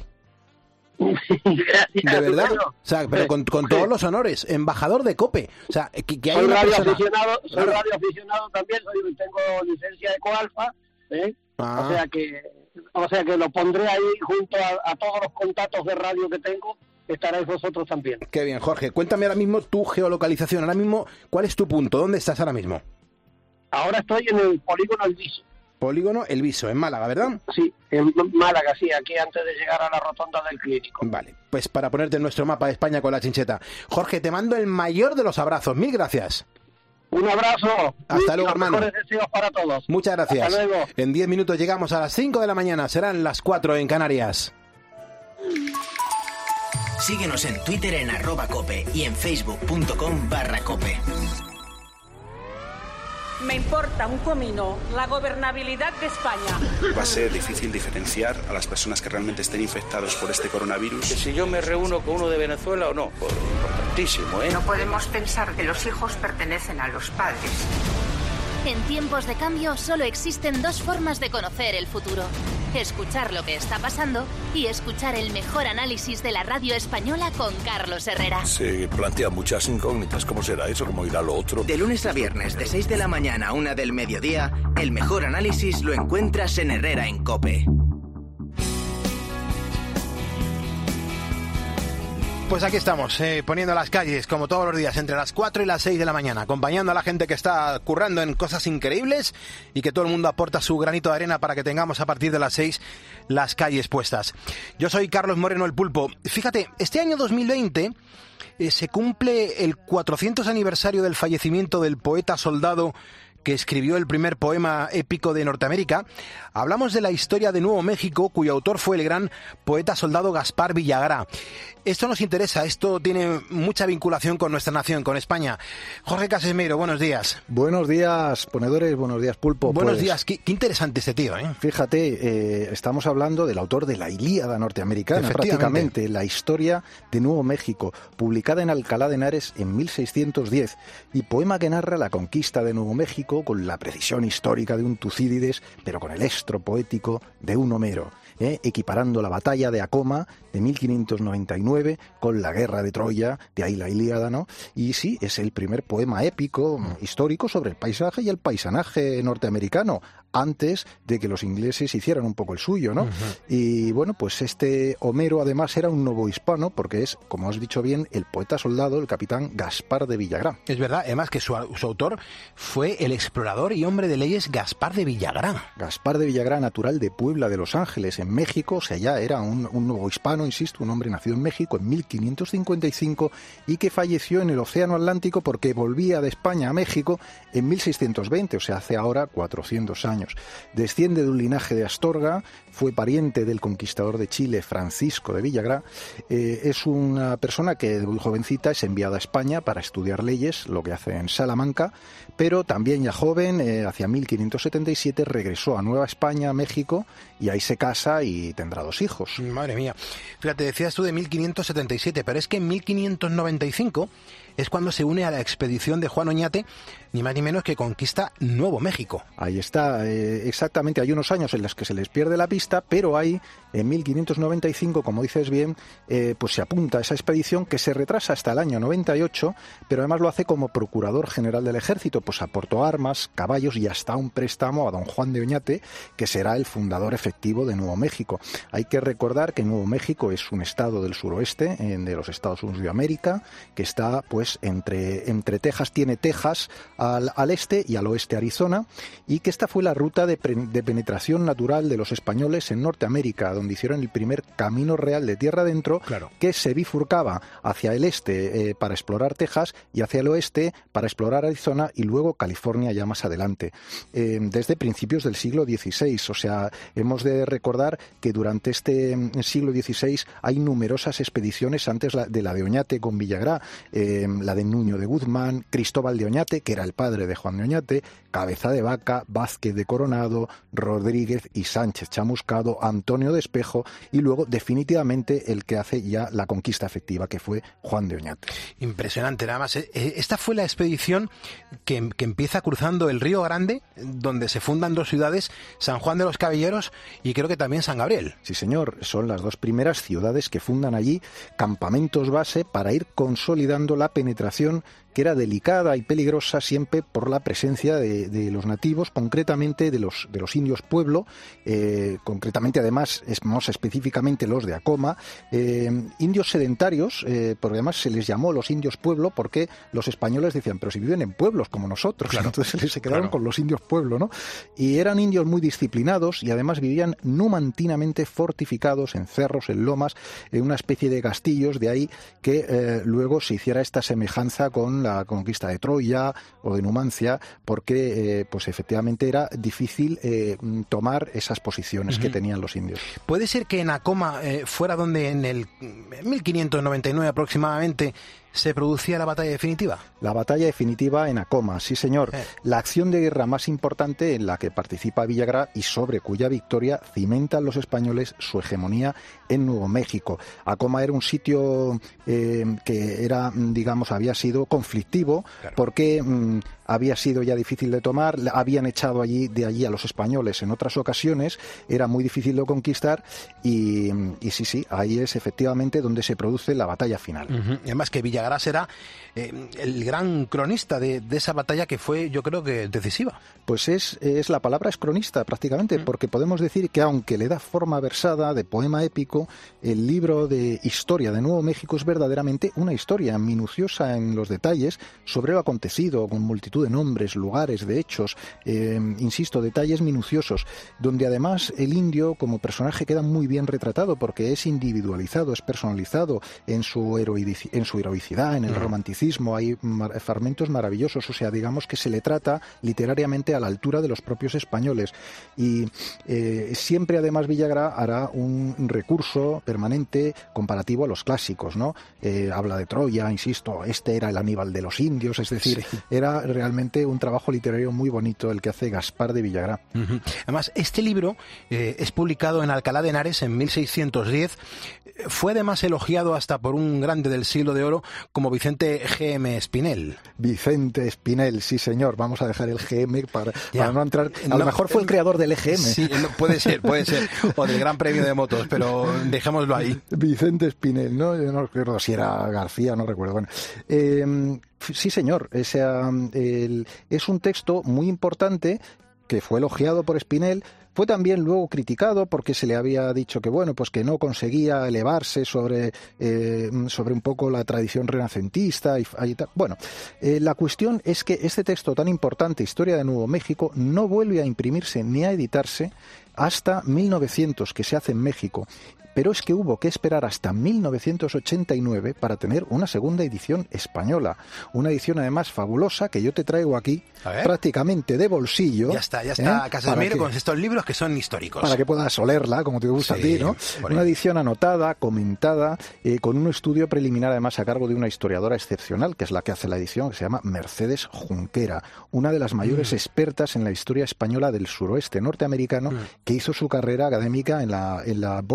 De verdad, o sea, pero con, con todos los honores, embajador de COPE. O sea, que, que hay soy una persona... radioaficionado, soy Claro. radioaficionado también, soy, tengo licencia de Coalfa, ¿eh? Ah. O sea que o sea que lo pondré ahí junto a, a todos los contactos de radio que tengo, estaréis vosotros también. Qué bien, Jorge. Cuéntame ahora mismo tu geolocalización. Ahora mismo, ¿cuál es tu punto? ¿Dónde estás ahora mismo? Ahora estoy en el polígono El Viso. Polígono El Viso, en Málaga, ¿verdad? Sí, en Málaga, sí, aquí antes de llegar a la rotonda del Clínico. Vale, pues para ponerte en nuestro mapa de España con la chincheta. Jorge, te mando el mayor de los abrazos. Mil gracias. Un abrazo. Hasta y luego, los hermano. mejores deseos para todos. Muchas gracias. Hasta luego. En diez minutos llegamos a las cinco de la mañana. Serán las cuatro en Canarias. Síguenos en Twitter en arroba cope y en facebook.com barra cope. Me importa un comino la gobernabilidad de España. Va a ser difícil diferenciar a las personas que realmente estén infectados por este coronavirus. Si yo me reúno con uno de Venezuela o no, pues importantísimo, ¿eh? No podemos pensar que los hijos pertenecen a los padres. En tiempos de cambio solo existen dos formas de conocer el futuro. Escuchar lo que está pasando y escuchar el mejor análisis de la radio española con Carlos Herrera. Se plantean muchas incógnitas. ¿Cómo será eso? ¿Cómo irá lo otro? De lunes a viernes, de seis de la mañana a una del mediodía, el mejor análisis lo encuentras en Herrera en COPE. Pues aquí estamos, eh, poniendo las calles, como todos los días, entre las cuatro y las seis de la mañana, acompañando a la gente que está currando en cosas increíbles y que todo el mundo aporta su granito de arena para que tengamos a partir de las seis las calles puestas. Yo soy Carlos Moreno el Pulpo. Fíjate, este año dos mil veinte eh, se cumple el cuatrocientos aniversario del fallecimiento del poeta soldado que escribió el primer poema épico de Norteamérica. Hablamos de la historia de Nuevo México, cuyo autor fue el gran poeta soldado Gaspar Villagrá. Esto nos interesa, esto tiene mucha vinculación con nuestra nación, con España. Jorge Casemiro, buenos días. Buenos días, ponedores, buenos días, Pulpo. Buenos pues, días, qué, qué interesante este tío, ¿eh? Fíjate, eh, estamos hablando del autor de la Ilíada norteamericana, prácticamente, la historia de Nuevo México, publicada en Alcalá de Henares en mil seiscientos diez, y poema que narra la conquista de Nuevo México con la precisión histórica de un Tucídides, pero con el estro poético de un Homero. ¿eh? equiparando la batalla de Acoma de mil quinientos noventa y nueve con la guerra de Troya, de ahí la Ilíada, ¿no? Y sí, es el primer poema épico histórico sobre el paisaje y el paisanaje norteamericano, antes de que los ingleses hicieran un poco el suyo, ¿no? Uh-huh. Y bueno, pues este Homero además era un novohispano, porque es, como has dicho bien, el poeta soldado, el capitán Gaspar de Villagrán. Es verdad, además que su, su autor fue el explorador y hombre de leyes Gaspar de Villagrán. Gaspar de Villagrán, natural de Puebla de Los Ángeles, en México, o sea, ya era un, un novohispano, insisto, un hombre nacido en México en mil quinientos cincuenta y cinco y que falleció en el Océano Atlántico porque volvía de España a México en mil seiscientos veinte, o sea, hace ahora cuatrocientos años. Desciende de un linaje de Astorga, fue pariente del conquistador de Chile, Francisco de Villagrán. Eh, es una persona que muy jovencita es enviada a España para estudiar leyes, lo que hace en Salamanca, pero también ya joven, eh, hacia mil quinientos setenta y siete, regresó a Nueva España, México, y ahí se casa y tendrá dos hijos. Madre mía. Fíjate, decías tú de mil quinientos setenta y siete, pero es que en mil quinientos noventa y cinco es cuando se une a la expedición de Juan Oñate, ni más ni menos que conquista Nuevo México. Ahí está, eh, exactamente, hay unos años en los que se les pierde la pista, pero hay En mil quinientos noventa y cinco, como dices bien, eh, pues se apunta a esa expedición que se retrasa hasta el año noventa y ocho, pero además lo hace como procurador general del ejército, pues aportó armas, caballos y hasta un préstamo a don Juan de Oñate, que será el fundador efectivo de Nuevo México. Hay que recordar que Nuevo México es un estado del suroeste de los Estados Unidos de América, que está pues entre, entre Texas, tiene Texas al, al este y al oeste Arizona, y que esta fue la ruta de, pre, de penetración natural de los españoles en Norteamérica, donde hicieron el primer camino real de tierra adentro, claro, que se bifurcaba hacia el este eh, para explorar Texas y hacia el oeste para explorar Arizona y luego California ya más adelante, eh, desde principios del siglo dieciséis. O sea, hemos de recordar que durante este siglo dieciséis hay numerosas expediciones antes de la de Oñate con Villagrá, eh, la de Nuño de Guzmán, Cristóbal de Oñate, que era el padre de Juan de Oñate, Cabeza de Vaca, Vázquez de Coronado, Rodríguez y Sánchez Chamuscado, Antonio de Espejo y luego definitivamente el que hace ya la conquista efectiva, que fue Juan de Oñate. Impresionante, nada más. Esta fue la expedición que, que empieza cruzando el Río Grande, donde se fundan dos ciudades, San Juan de los Caballeros y creo que también San Gabriel. Sí, señor, son las dos primeras ciudades que fundan allí campamentos base para ir consolidando la penetración, que era delicada y peligrosa siempre por la presencia de, de los nativos, concretamente de los, de los indios pueblo, eh, concretamente además, más específicamente los de Acoma, eh, indios sedentarios, eh, porque además se les llamó los indios pueblo porque los españoles decían, pero si viven en pueblos como nosotros, claro, entonces se quedaron claro. con los indios pueblo, ¿no? Y eran indios muy disciplinados y además vivían numantinamente fortificados en cerros, en lomas, en una especie de castillos, de ahí que eh, luego se hiciera esta semejanza con la conquista de Troya o de Numancia, porque eh, pues efectivamente era difícil eh, tomar esas posiciones uh-huh. que tenían los indios. ¿Puede ser que en Acoma eh, fuera donde en el mil quinientos noventa y nueve aproximadamente se producía la batalla definitiva? La batalla definitiva en Acoma, sí señor. Eh. La acción de guerra más importante en la que participa Villagrá y sobre cuya victoria cimentan los españoles su hegemonía en Nuevo México. Acoma era un sitio eh, que era, digamos, había sido conflictivo, claro. porque mmm, había sido ya difícil de tomar, habían echado allí de allí a los españoles en otras ocasiones, era muy difícil de conquistar y, y sí, sí, ahí es efectivamente donde se produce la batalla final. Uh-huh. Y además que Villagrá será eh, el gran cronista de, de esa batalla que fue, yo creo que decisiva. Pues es, es la palabra es cronista prácticamente, uh-huh. porque podemos decir que aunque le da forma versada de poema épico, el libro de historia de Nuevo México es verdaderamente una historia minuciosa en los detalles sobre lo acontecido, con multitud de nombres, lugares, de hechos, eh, insisto, detalles minuciosos, donde además el indio como personaje queda muy bien retratado porque es individualizado, es personalizado en su, heroici- en su heroicidad, en el uh-huh. romanticismo, hay mar- fragmentos maravillosos, o sea, digamos que se le trata literariamente a la altura de los propios españoles y eh, siempre además Villagrá hará un recurso permanente comparativo a los clásicos, ¿no? Eh, habla de Troya, insisto, este era el Aníbal de los indios, es decir, sí. era realmente un trabajo literario muy bonito el que hace Gaspar de Villagrá. Uh-huh. Además, este libro eh, es publicado en Alcalá de Henares en mil seiscientos diez. Fue además elogiado hasta por un grande del siglo de oro como Vicente G M Espinel. Vicente Espinel, sí señor. Vamos a dejar el G M para, para no entrar. A no, lo mejor fue el creador del E G M. Sí, puede ser, puede ser. O del Gran Premio de Motos, pero dejémoslo ahí. Vicente Espinel, ¿no? Yo no recuerdo si era García, no recuerdo. Bueno, eh, sí señor. O sea, el, es un texto muy importante que fue elogiado por Espinel. Fue también luego criticado porque se le había dicho que bueno, pues que no conseguía elevarse sobre, eh, sobre un poco la tradición renacentista y, y tal. Bueno, eh, la cuestión es que este texto tan importante, Historia de Nuevo México, no vuelve a imprimirse ni a editarse hasta mil novecientos, que se hace en México. Pero es que hubo que esperar hasta mil novecientos ochenta y nueve para tener una segunda edición española. Una edición además fabulosa que yo te traigo aquí prácticamente de bolsillo. Ya está, ya está, ¿eh? Casemiro, con estos libros que son históricos. Para que puedas olerla, como te gusta sí, a ti, ¿no? Una edición anotada, comentada, eh, con un estudio preliminar además a cargo de una historiadora excepcional, que es la que hace la edición, que se llama Mercedes Junquera, una de las mayores mm. expertas en la historia española del suroeste norteamericano, mm. que hizo su carrera académica en la, en la Bowling Street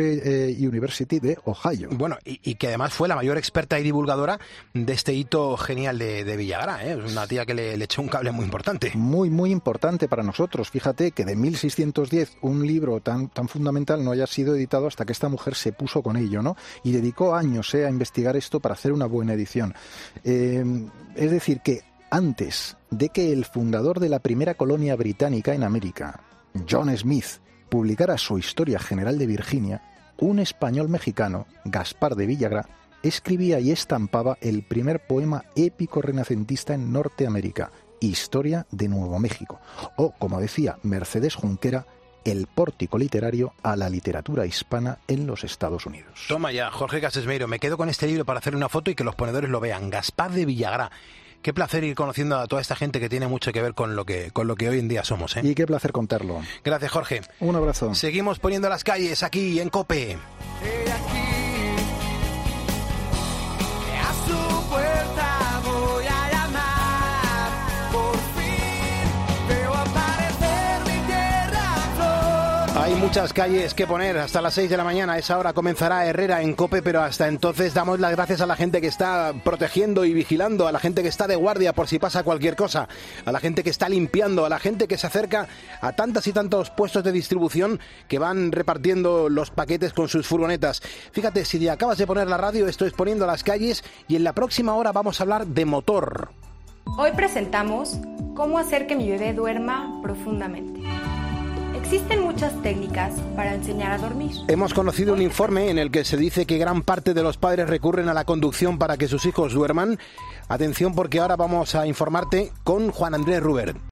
eh, University de Ohio. Bueno, y, y que además fue la mayor experta y divulgadora de este hito genial de, de Villagrá, ¿eh? Una tía que le, le echó un cable muy importante. Muy, muy importante para nosotros. Fíjate que de mil seiscientos diez un libro tan, tan fundamental no haya sido editado hasta que esta mujer se puso con ello, ¿no? Y dedicó años eh, a investigar esto para hacer una buena edición. Eh, es decir, que antes de que el fundador de la primera colonia británica en América, John Smith, publicara su Historia General de Virginia, un español mexicano, Gaspar de Villagrá, escribía y estampaba el primer poema épico renacentista en Norteamérica, Historia de Nuevo México, o, como decía Mercedes Junquera, el pórtico literario a la literatura hispana en los Estados Unidos. Toma ya, Jorge Cases Meiro, me quedo con este libro para hacer una foto y que los ponedores lo vean. Gaspar de Villagrá. Qué placer ir conociendo a toda esta gente que tiene mucho que ver con lo que, con lo que hoy en día somos, ¿eh? Y qué placer contarlo. Gracias, Jorge. Un abrazo. Seguimos poniendo las calles aquí en COPE. A su puerta voy a llamar, por fin veo aparecer mi tierra flor. Hay muchas calles que poner hasta las seis de la mañana. A esa hora comenzará Herrera en COPE, pero hasta entonces damos las gracias a la gente que está protegiendo y vigilando, a la gente que está de guardia por si pasa cualquier cosa, a la gente que está limpiando, a la gente que se acerca a tantas y tantos puestos de distribución que van repartiendo los paquetes con sus furgonetas. Fíjate, si acabas de poner la radio, esto es Poniendo las calles, y en la próxima hora vamos a hablar de motor. Hoy presentamos cómo hacer que mi bebé duerma profundamente. Existen muchas técnicas para enseñar a dormir. Hemos conocido un informe en el que se dice que gran parte de los padres recurren a la conducción para que sus hijos duerman. Atención, porque ahora vamos a informarte con Juan Andrés Rubert.